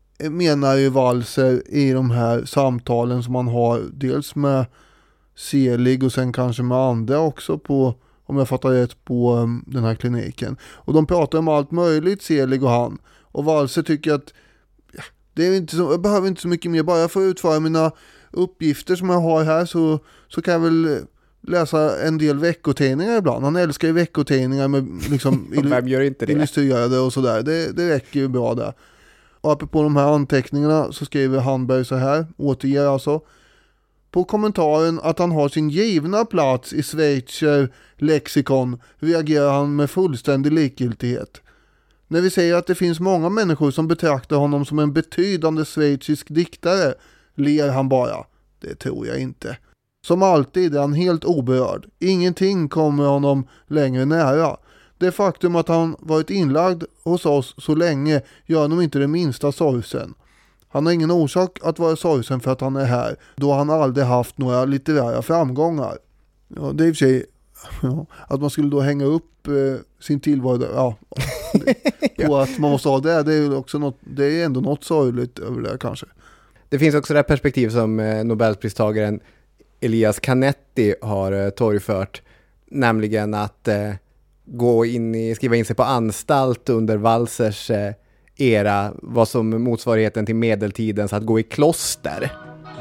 menar ju Walser i de här samtalen som man har dels med Selig och sen kanske med andra också på, om jag fattar rätt, på um, den här kliniken. Och de pratar om allt möjligt, Selig och han. Och Walser tycker att ja, det är inte så, jag behöver inte så mycket mer, bara för att utföra mina uppgifter som jag har här så, så kan jag väl läsa en del veckotidningar ibland. Han älskar ju veckotidningar med liksom
Vem gör inte det?
illustrerade och sådär. Det, det räcker ju bra där. Och apropå de här anteckningarna så skriver Handberg så här, återger alltså: på kommentaren att han har sin givna plats i Schweizer lexikon reagerar han med fullständig likgiltighet. När vi säger att det finns många människor som betraktar honom som en betydande schweizisk diktare, ler han bara. Det tror jag inte. Som alltid är han helt oberörd. Ingenting kommer honom längre nära. Det faktum att han varit inlagd hos oss så länge gör honom inte det minsta sorgsen. Han har ingen orsak att vara sorgsen för att han är här, då han aldrig haft några litterära framgångar. Ja, det är i och för sig ja, att man skulle då hänga upp eh, sin tillvaro ja, på att man måste ha det. Det är också något, det är ändå något sorgligt över det kanske.
Det finns också det här perspektiv som eh, Nobelpristagaren Elias Canetti har eh, torgfört, nämligen att eh, gå in i, skriva in sig på anstalt under Walsers eh, era var som motsvarigheten till medeltidens att gå i kloster.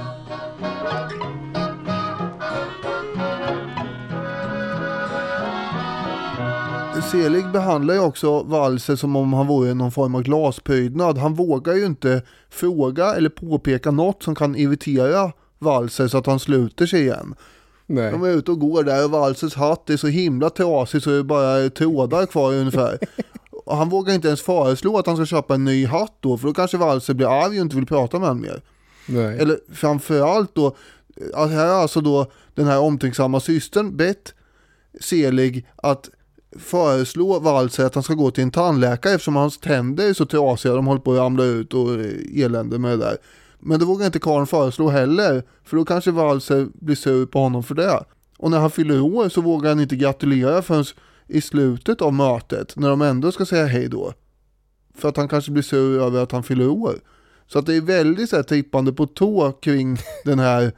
Selig behandlar ju också Walser som om han vore någon form av glasprydnad. Han vågar ju inte fråga eller påpeka något som kan irritera Walser så att han sluter sig igen.
Nej.
De är ute och går där och Walsers hatt är så himla trasig så det är bara trådar kvar ungefär. Och han vågar inte ens föreslå att han ska köpa en ny hatt då, för då kanske Walser blir arg och inte vill prata med honom mer.
Nej.
Eller framförallt då, att här är alltså då den här omtänksamma systern bett Selig att föreslå Walser att han ska gå till en tandläkare eftersom hans tänder är så trasiga, de håller på att ramla ut och elände med det där. Men det vågar inte Karin föreslå heller, för då kanske Walser blir sur på honom för det. Och när han fyller år så vågar han inte gratulera förrän i slutet av mötet, när de ändå ska säga hej då. För att han kanske blir sur över att han fyller år. Så att det är väldigt så här trippande på tå kring den här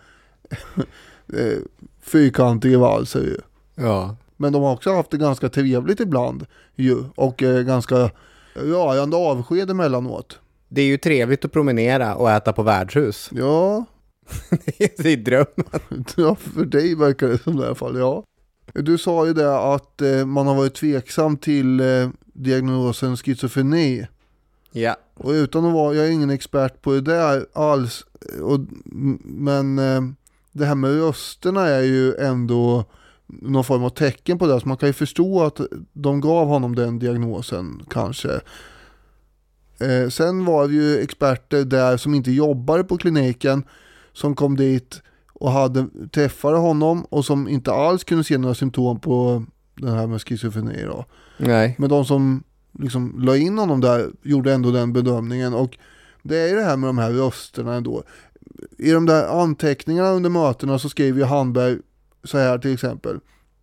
fyrkantiga Walser ju.
Ja.
Men de har också haft det ganska trevligt ibland ju, och eh, ganska rörande avsked emellanåt.
Det är ju trevligt att promenera och äta på värdshus.
Ja.
Det är drömmen.
Ja, för dig verkar det som i alla fall, ja. Du sa ju det att eh, man har varit tveksam till eh, diagnosen schizofreni.
Ja.
Och utan att vara, jag är ingen expert på det där alls, och, men eh, det här med rösterna är ju ändå någon form av tecken på det. Så man kan ju förstå att de gav honom den diagnosen kanske. Eh, sen var det ju experter där som inte jobbade på kliniken som kom dit och hade träffade honom och som inte alls kunde se några symptom på det här med schizofreni då.
Nej.
Men de som liksom la in honom där gjorde ändå den bedömningen. Och det är ju det här med de här rösterna ändå. I de där anteckningarna under mötena så skrev ju Handberg så här till exempel: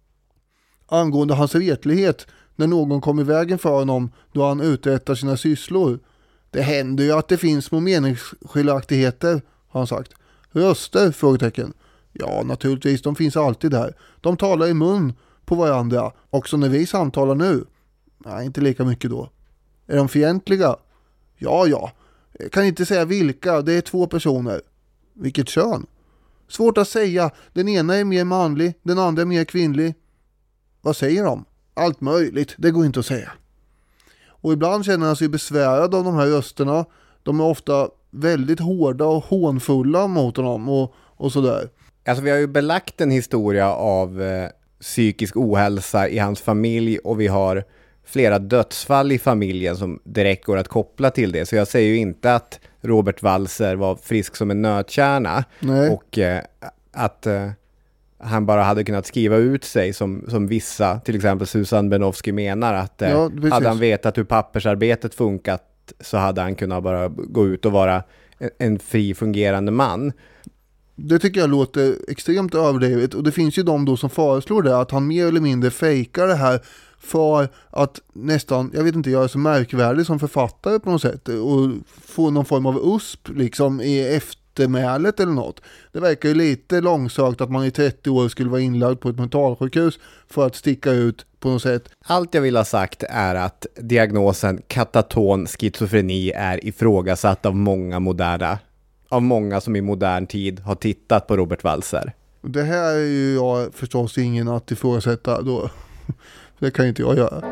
angående hans retlighet när någon kom i vägen för honom då han uträttar sina sysslor. Det händer ju att det finns små meningsskiljaktigheter, har han sagt. Röster? Frågetecken. Ja, naturligtvis, de finns alltid där. De talar i mun på varandra, också när vi samtalar nu. Nej, inte lika mycket då. Är de fientliga? Ja, ja. Jag kan inte säga vilka, det är två personer. Vilket kön? Svårt att säga. Den ena är mer manlig, den andra är mer kvinnlig. Vad säger de? Allt möjligt, det går inte att säga. Och ibland känner han sig besvärad av de här rösterna. De är ofta väldigt hårda och hånfulla mot honom och, och sådär.
Alltså vi har ju belagt en historia av eh, psykisk ohälsa i hans familj och vi har flera dödsfall i familjen som direkt går att koppla till det. Så jag säger ju inte att Robert Walser var frisk som en nötkärna.
Nej.
Och eh, att eh, han bara hade kunnat skriva ut sig som, som vissa, till exempel Susan Benowski menar att eh,
ja,
hade han vetat hur pappersarbetet funkat så hade han kunnat bara gå ut och vara en, en fri fungerande man.
Det tycker jag låter extremt överdrivet och det finns ju de då som föreslår det, att han mer eller mindre fejkar det här för att nästan, jag vet inte, göra så märkvärdig som författare på något sätt och få någon form av usp liksom i eftermälet eller något. Det verkar ju lite långsökt att man i trettio år skulle vara inlagd på ett mentalsjukhus för att sticka ut på något sätt.
Allt jag vill ha sagt är att diagnosen kataton schizofreni är ifrågasatt av många moderna av många som i modern tid har tittat på Robert Walser.
Det här är ju jag förstås ingen att ifrågasätta då. Det kan inte jag göra.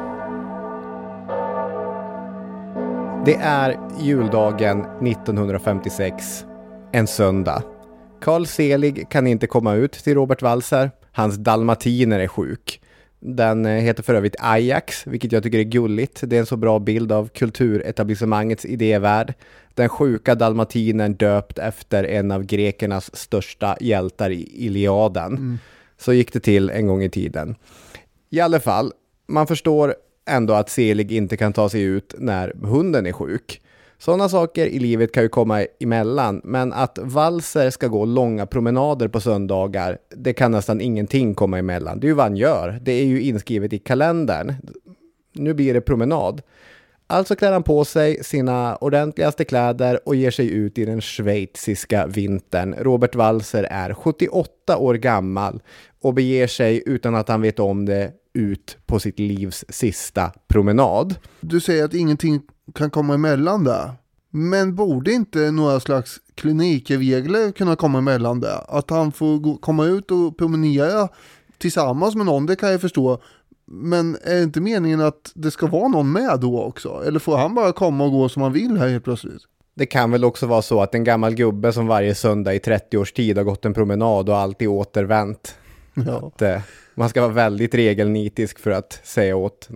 Det är juldagen nittonhundrafemtiosex, en söndag. Carl Selig kan inte komma ut till Robert Walser. Hans dalmatiner är sjuk. Den heter för övrigt Ajax, vilket jag tycker är gulligt. Det är en så bra bild av kulturetablissemangets idévärld. Den sjuka dalmatinen döpt efter en av grekernas största hjältar i Iliaden. Mm. Så gick det till en gång i tiden. I alla fall, man förstår ändå att Selig inte kan ta sig ut när hunden är sjuk. Sådana saker i livet kan ju komma emellan, men att Walser ska gå långa promenader på söndagar, det kan nästan ingenting komma emellan. Det är ju vad han gör. Det är ju inskrivet i kalendern. Nu blir det promenad. Alltså klär han på sig sina ordentligaste kläder och ger sig ut i den schweiziska vintern. Robert Walser är sjuttioåtta år gammal och beger sig utan att han vet om det ut på sitt livs sista promenad.
Du säger att ingenting kan komma emellan där. Men borde inte några slags klinikregler kunna komma emellan där? Att han får gå, komma ut och promenera tillsammans med någon, det kan jag förstå. Men är det inte meningen att det ska vara någon med då också? Eller får han bara komma och gå som han vill här helt plötsligt?
Det kan väl också vara så att en gammal gubbe som varje söndag i trettio års tid har gått en promenad och alltid återvänt. Ja. Att, eh, man ska vara väldigt regelnitisk för att säga åt.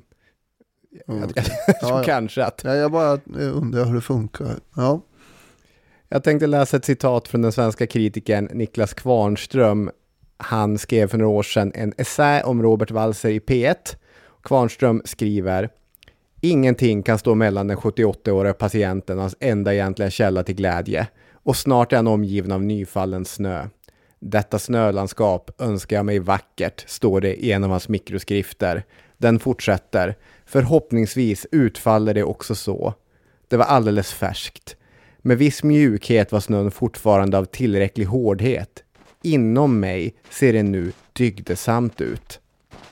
Mm, okay. jag, jag ja, kanske att...
Ja, jag bara undrar hur det funkar. Ja.
Jag tänkte läsa ett citat från den svenska kritikern Niklas Kvarnström. Han skrev för några år sedan en essä om Robert Walser i P ett. Kvarnström skriver: ingenting kan stå mellan den sjuttioåttaåriga patienten och hans enda egentliga källa till glädje. Och snart är han omgiven av nyfallen snö. Detta snölandskap önskar jag mig vackert, står det i en av hans mikroskrifter. Den fortsätter: förhoppningsvis utfaller det också så. Det var alldeles färskt. Med viss mjukhet var snön fortfarande av tillräcklig hårdhet. Inom mig ser det nu dygdesamt ut.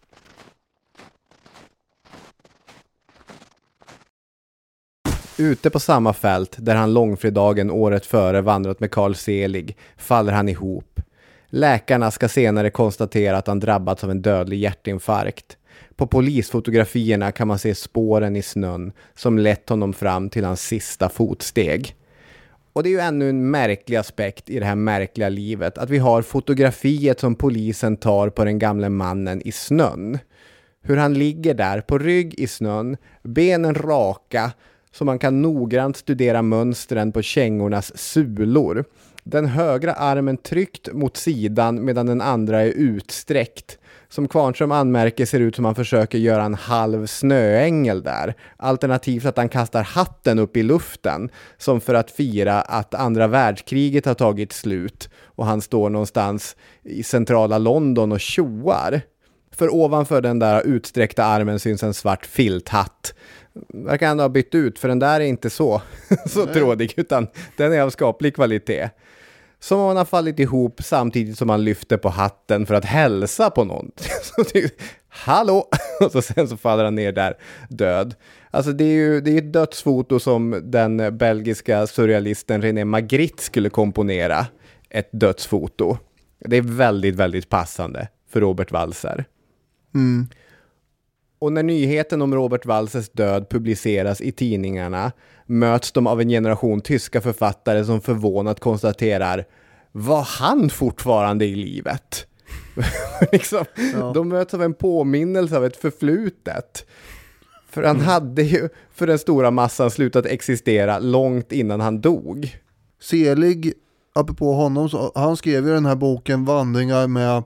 Ute på samma fält där han långfredagen året före vandrat med Carl Selig faller han ihop. Läkarna ska senare konstatera att han drabbats av en dödlig hjärtinfarkt. På polisfotografierna kan man se spåren i snön som lett honom fram till hans sista fotsteg. Och det är ju ännu en märklig aspekt i det här märkliga livet. Att vi har fotografiet som polisen tar på den gamla mannen i snön. Hur han ligger där på rygg i snön, benen raka, så man kan noggrant studera mönstren på kängornas sulor. Den högra armen tryckt mot sidan medan den andra är utsträckt. Som Kvarnström anmärker ser ut som han försöker göra en halv snöängel där. Alternativt att han kastar hatten upp i luften. Som för att fira att andra världskriget har tagit slut. Och han står någonstans i centrala London och tjoar. För ovanför den där utsträckta armen syns en svart filthatt. Verkar ändå ha bytt ut, för den där är inte så, så trådig, utan den är av skaplig kvalitet. Som om han har fallit ihop samtidigt som han lyfter på hatten för att hälsa på någon. Så typ, hallå! Och så sen så faller han ner där död. Alltså det är ju det är ett dödsfoto som den belgiska surrealisten René Magritte skulle komponera. Ett dödsfoto. Det är väldigt, väldigt passande för Robert Walser.
Mm.
Och när nyheten om Robert Walsers död publiceras i tidningarna möts de av en generation tyska författare som förvånat konstaterar: var han fortfarande i livet? liksom, ja. De möts av en påminnelse av ett förflutet. För han mm. hade ju för den stora massan slutat existera långt innan han dog.
Selig, apropå honom, så han skrev ju den här boken Vandringar med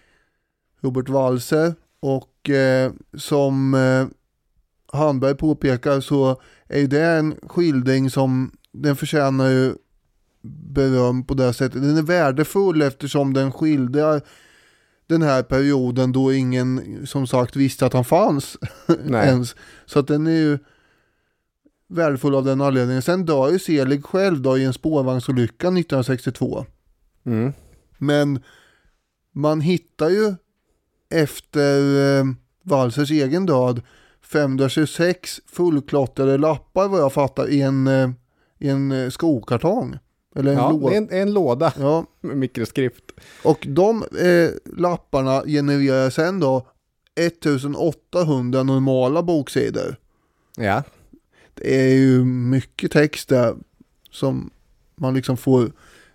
Robert Walser. Och eh, som eh, Handberg påpekar så är det en skildring som den förtjänar ju beröm på det sättet. Den är värdefull eftersom den skildrar den här perioden då ingen som sagt visste att han fanns ens. Så att den är ju värdefull av den anledningen. Sen dör ju Selig själv då i en spårvagnsolycka nittonhundrasextiotvå.
Mm.
Men man hittar ju efter eh, Walsers egen död femhundratjugosex fullklottrade lappar vad jag fattar i en, eh, i en eh, skokartong. Eller en,
ja,
lå-
en, en låda
ja.
med mikroskrift.
Och de eh, lapparna genererar sen då ettusenåttahundra normala boksidor.
Ja.
Det är ju mycket text där som man liksom får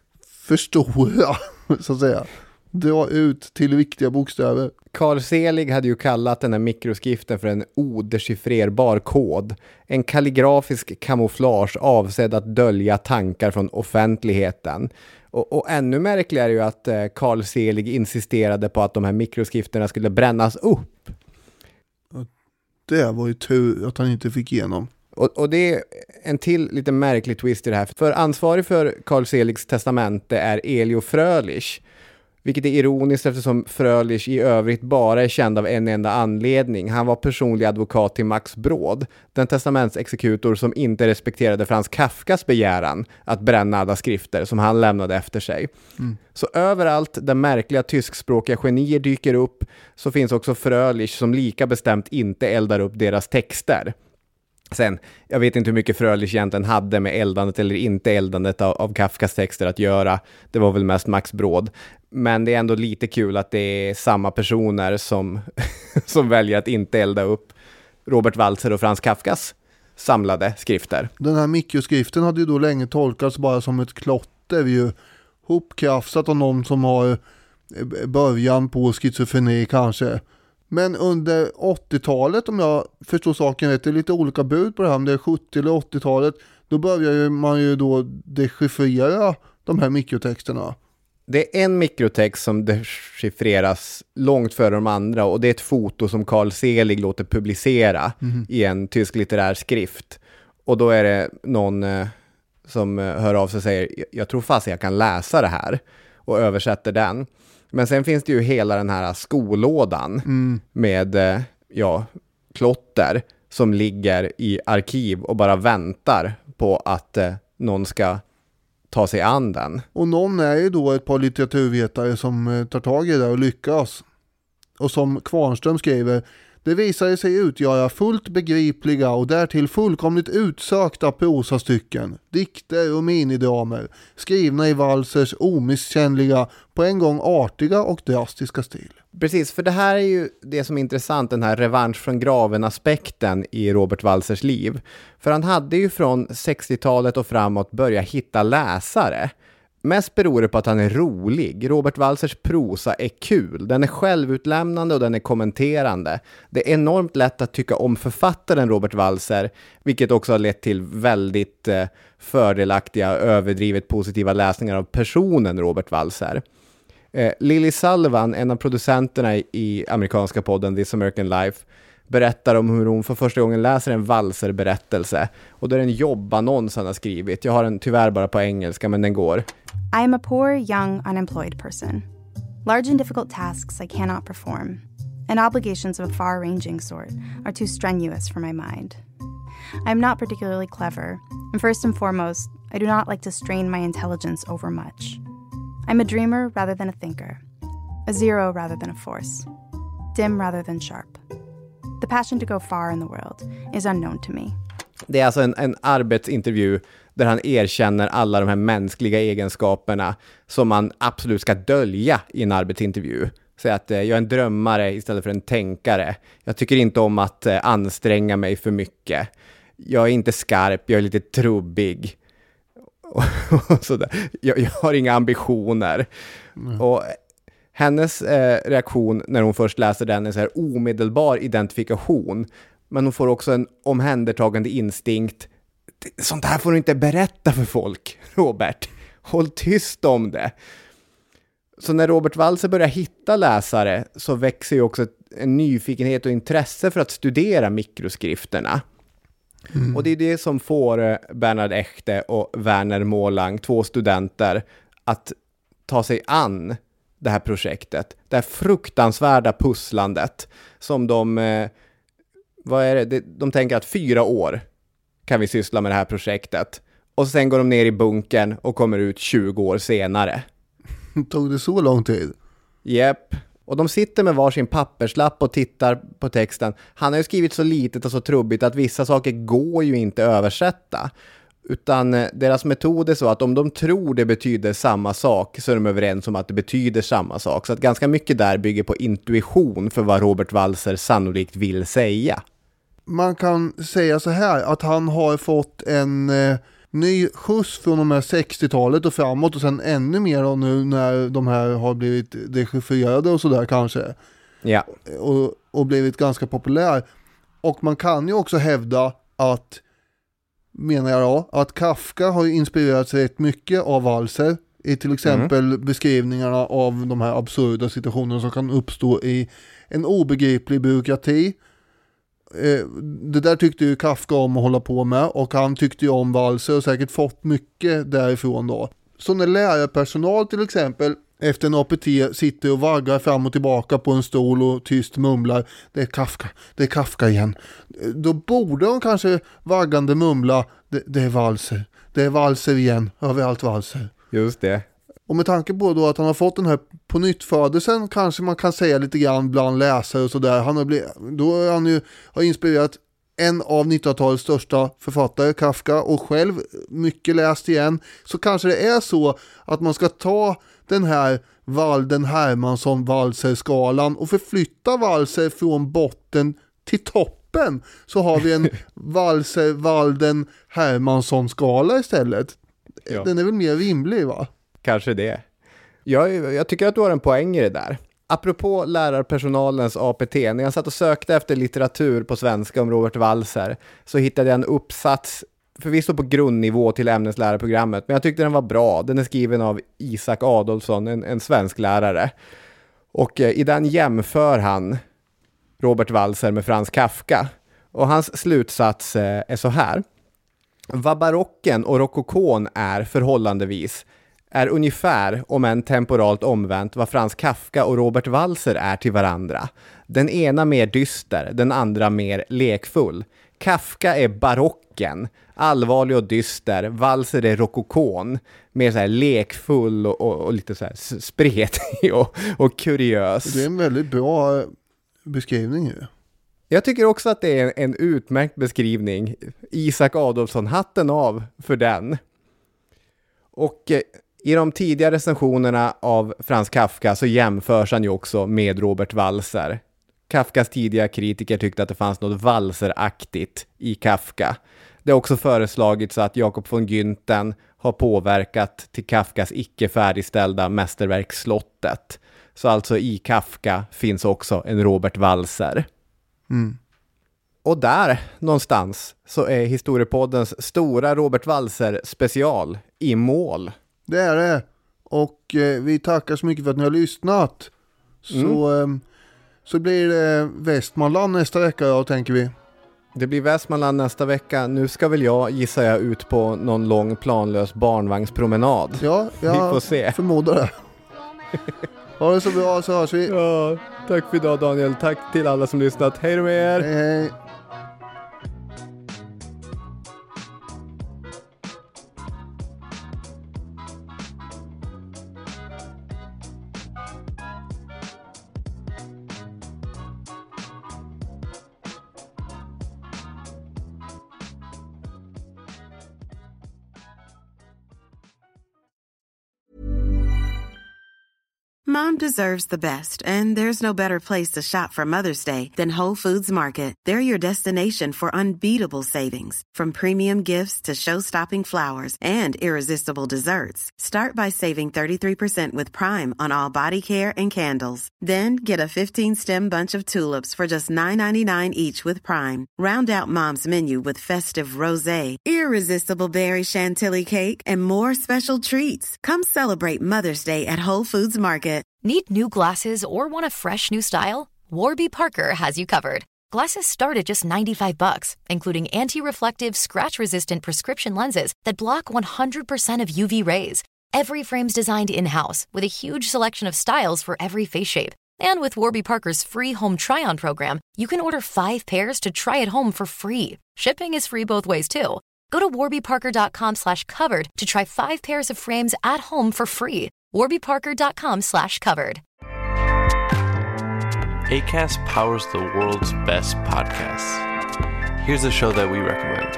förstora så att säga. Dra ut till viktiga bokstäver.
Carl Selig hade ju kallat den här mikroskriften för en odechiffrerbar kod. En kalligrafisk kamouflage avsedd att dölja tankar från offentligheten. Och, och ännu märkligare är ju att eh, Carl Selig insisterade på att de här mikroskrifterna skulle brännas upp.
Det var ju tur att han inte fick igenom.
Och, och det är en till lite märklig twist i det här. För ansvarig för Carl Seligs testamente är Elio Frölich. Vilket är ironiskt eftersom Frölich i övrigt bara är känd av en enda anledning. Han var personlig advokat till Max Brod, den testamentsexekutor som inte respekterade Frans Kafkas begäran att bränna alla skrifter som han lämnade efter sig. Mm. Så överallt där märkliga tyskspråkiga genier dyker upp så finns också Frölich som lika bestämt inte eldar upp deras texter. Sen, jag vet inte hur mycket Frölich egentligen hade med eldandet eller inte eldandet av, av Kafkas texter att göra. Det var väl mest Max Brod. Men det är ändå lite kul att det är samma personer som, som väljer att inte elda upp Robert Walser och Frans Kafkas samlade skrifter.
Den här mikroskriften hade ju då länge tolkats bara som ett klotter, ju hopkrafsat av någon som har början på schizofreni kanske. Men under åttiotalet, om jag förstår saken rätt, det är lite olika bud på det här, om det är sjuttio- eller åttiotalet, då börjar man ju då dechiffrera de här mikrotexterna.
Det är en mikrotext som dechiffreras långt före de andra och det är ett foto som Carl Selig låter publicera mm. i en tysk litterär skrift. Och då är det någon eh, som hör av sig och säger, jag tror fast jag kan läsa det här, och översätter den. Men sen finns det ju hela den här skolådan mm. med eh, ja, klotter som ligger i arkiv och bara väntar på att eh, någon ska ta sig an den.
Och någon är ju då ett par litteraturvetare som eh, tar tag i det och lyckas. Och som Kvarnström skriver, Det visade sig utgöra fullt begripliga och därtill fullkomligt utsökta prosastycken, dikter och minidramer, skrivna i Walsers omisskännliga, på en gång artiga och drastiska stil.
Precis, för det här är ju det som är intressant, den här revansch från graven-aspekten i Robert Walsers liv. För han hade ju från sextiotalet och framåt börjat hitta läsare. Mest beror det på att han är rolig. Robert Walsers prosa är kul. Den är självutlämnande och den är kommenterande. Det är enormt lätt att tycka om författaren Robert Walser, vilket också har lett till väldigt eh, fördelaktiga, överdrivet positiva läsningar av personen Robert Walser. Eh, Lily Sullivan, en av producenterna i, i amerikanska podden This American Life, berättar om hur hon för första gången läser en Walser-berättelse. Och det är en jobbannons han har skrivit. Jag har den tyvärr bara på engelska, men den går.
I am a poor, young, unemployed person. Large and difficult tasks I cannot perform, and obligations of a far-ranging sort are too strenuous for my mind. I am not particularly clever, and first and foremost, I do not like to strain my intelligence over much. I'm a dreamer rather than a thinker, a zero rather than a force, dim rather than sharp. The passion to go far in the world is unknown to me.
Det är alltså en, en arbetsintervju där han erkänner alla de här mänskliga egenskaperna som man absolut ska dölja i en arbetsintervju. Säga att eh, jag är en drömmare istället för en tänkare. Jag tycker inte om att eh, anstränga mig för mycket. Jag är inte skarp, jag är lite trubbig. Och sådär. Jag, jag har inga ambitioner. Mm. Och hennes eh, reaktion när hon först läser den är så här omedelbar identifikation. Men hon får också en omhändertagande instinkt. Sånt här får du inte berätta för folk, Robert. Håll tyst om det. Så när Robert Walser börjar hitta läsare så växer ju också en nyfikenhet och intresse för att studera mikroskrifterna. Mm. Och det är det som får Bernhard Echte och Werner Målang, två studenter, att ta sig an det här projektet. Det här fruktansvärda pusslandet som de, eh, vad är det? De tänker att fyra år kan vi syssla med det här projektet. Och sen går de ner i bunkern och kommer ut tjugo år senare.
Tog det så lång tid?
Japp. Och de sitter med varsin papperslapp och tittar på texten. Han har ju skrivit så litet och så trubbigt att vissa saker går ju inte att översätta. Utan deras metod är så att om de tror det betyder samma sak så är de överens om att det betyder samma sak. Så att ganska mycket där bygger på intuition för vad Robert Walser sannolikt vill säga.
Man kan säga så här att han har fått en eh, ny skjuts från de här sextiotalet och framåt och sen ännu mer nu när de här har blivit dechiffrerade och sådär kanske.
Ja.
Och, och blivit ganska populär. Och man kan ju också hävda att, menar jag då, att Kafka har inspirerats rätt mycket av Walser i till exempel mm. beskrivningarna av de här absurda situationerna som kan uppstå i en obegriplig byråkrati. Det där tyckte ju Kafka om att hålla på med och han tyckte ju om Walser och säkert fått mycket därifrån då. Så när lärarpersonal till exempel efter en A P T sitter och vaggar fram och tillbaka på en stol och tyst mumlar, det är Kafka, det är Kafka igen. Då borde de kanske vaggande mumla, det, det är Walser, det är Walser igen, överallt Walser.
Just det.
Och med tanke på då att han har fått den här på nytt födelsen kanske man kan säga lite grann bland läsare och sådär. Han har blivit, då har han ju har inspirerat en av nittonhundratalets största författare, Kafka, och själv mycket läst igen. Så kanske det är så att man ska ta den här Walden Hermansson Walser-skalan och förflytta Walser från botten till toppen. Så har vi en Walser Walden Hermansson-skala istället. Ja. Den är väl mer rimlig, va?
Kanske det. Jag, jag tycker att du har en poäng i det där. Apropå lärarpersonalens A P T, när jag satt och sökte efter litteratur på svenska om Robert Walser så hittade jag en uppsats, förvisso på grundnivå till ämneslärarprogrammet, men jag tyckte den var bra. Den är skriven av Isak Adolfsson, en, en svensk lärare. Och eh, i den jämför han Robert Walser med Franz Kafka. Och hans slutsats eh, är så här. Vad barocken och rokokon är förhållandevis är ungefär, om än temporalt omvänt, vad Franz Kafka och Robert Walser är till varandra. Den ena mer dyster, den andra mer lekfull. Kafka är barocken, allvarlig och dyster. Walser är rokokon, mer så här lekfull och, och, och lite så här spretig och, och kuriös.
Det är en väldigt bra beskrivning ju.
Jag tycker också att det är en, en utmärkt beskrivning. Isak Adolfsson, hatten av för den. Och eh, i de tidigare recensionerna av Franz Kafka så jämförs han ju också med Robert Walser. Kafkas tidiga kritiker tyckte att det fanns något Walseraktigt i Kafka. Det har också föreslagits att Jakob von Günthen har påverkat till Kafkas icke färdigställda mästerverk Slottet. Så alltså i Kafka finns också en Robert Walser.
Mm.
Och där någonstans så är Historiepoddens stora Robert Walser special i mål.
Det är det. Och eh, vi tackar så mycket för att ni har lyssnat. Så, mm. eh, så blir det Västmanland nästa vecka, ja, tänker vi.
Det blir Västmanland nästa vecka. Nu ska väl jag, gissar jag, ut på någon lång planlös barnvagnspromenad.
Ja, jag
vi får se.
förmodar det. Ha det så bra, så hörs vi.
Ja, tack för idag Daniel. Tack till alla som lyssnat. Hej då med er.
Hej, hej.
Mom deserves the best, and there's no better place to shop for Mother's Day than Whole Foods Market. They're your destination for unbeatable savings, from premium gifts to show-stopping flowers and irresistible desserts. Start by saving thirty-three percent with Prime on all body care and candles. Then get a fifteen-stem bunch of tulips for just nine ninety-nine each with Prime. Round out Mom's menu with festive rosé, irresistible berry chantilly cake, and more special treats. Come celebrate Mother's Day at Whole Foods Market.
Need new glasses or want a fresh new style? Warby Parker has you covered. Glasses start at just ninety-five bucks, including anti-reflective, scratch-resistant prescription lenses that block one hundred percent of U V rays. Every frame's designed in-house with a huge selection of styles for every face shape. And with Warby Parker's free home try-on program, you can order five pairs to try at home for free. Shipping is free both ways, too. Go to warbyparker.com slash covered to try five pairs of frames at home for free. warbyparker.com slash covered.
Acast powers the world's best podcasts. Here's a show that we recommend.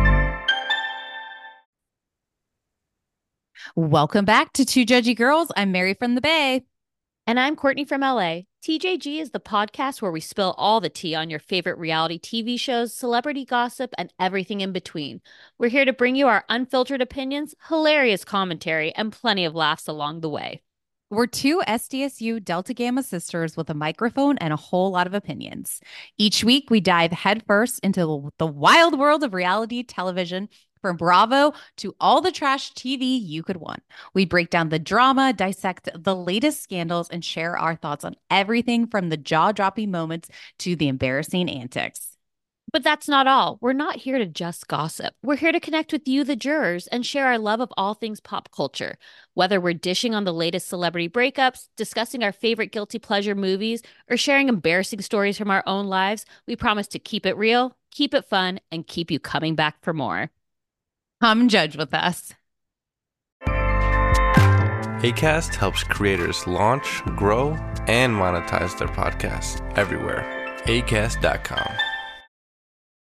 Welcome back to Two Judgy Girls. I'm Mary from the Bay.
And I'm Courtney from L A. T J G is the podcast where we spill all the tea on your favorite reality T V shows, celebrity gossip, and everything in between. We're here to bring you our unfiltered opinions, hilarious commentary, and plenty of laughs along the way.
We're two S D S U Delta Gamma sisters with a microphone and a whole lot of opinions. Each week, we dive headfirst into the wild world of reality television, from Bravo to all the trash T V you could want. We break down the drama, dissect the latest scandals, and share our thoughts on everything from the jaw-dropping moments to the embarrassing antics.
But that's not all. We're not here to just gossip. We're here to connect with you, the jurors, and share our love of all things pop culture. Whether we're dishing on the latest celebrity breakups, discussing our favorite guilty pleasure movies, or sharing embarrassing stories from our own lives, we promise to keep it real, keep it fun, and keep you coming back for more.
Come judge with us.
Acast helps creators launch, grow, and monetize their podcasts everywhere. acast dot com.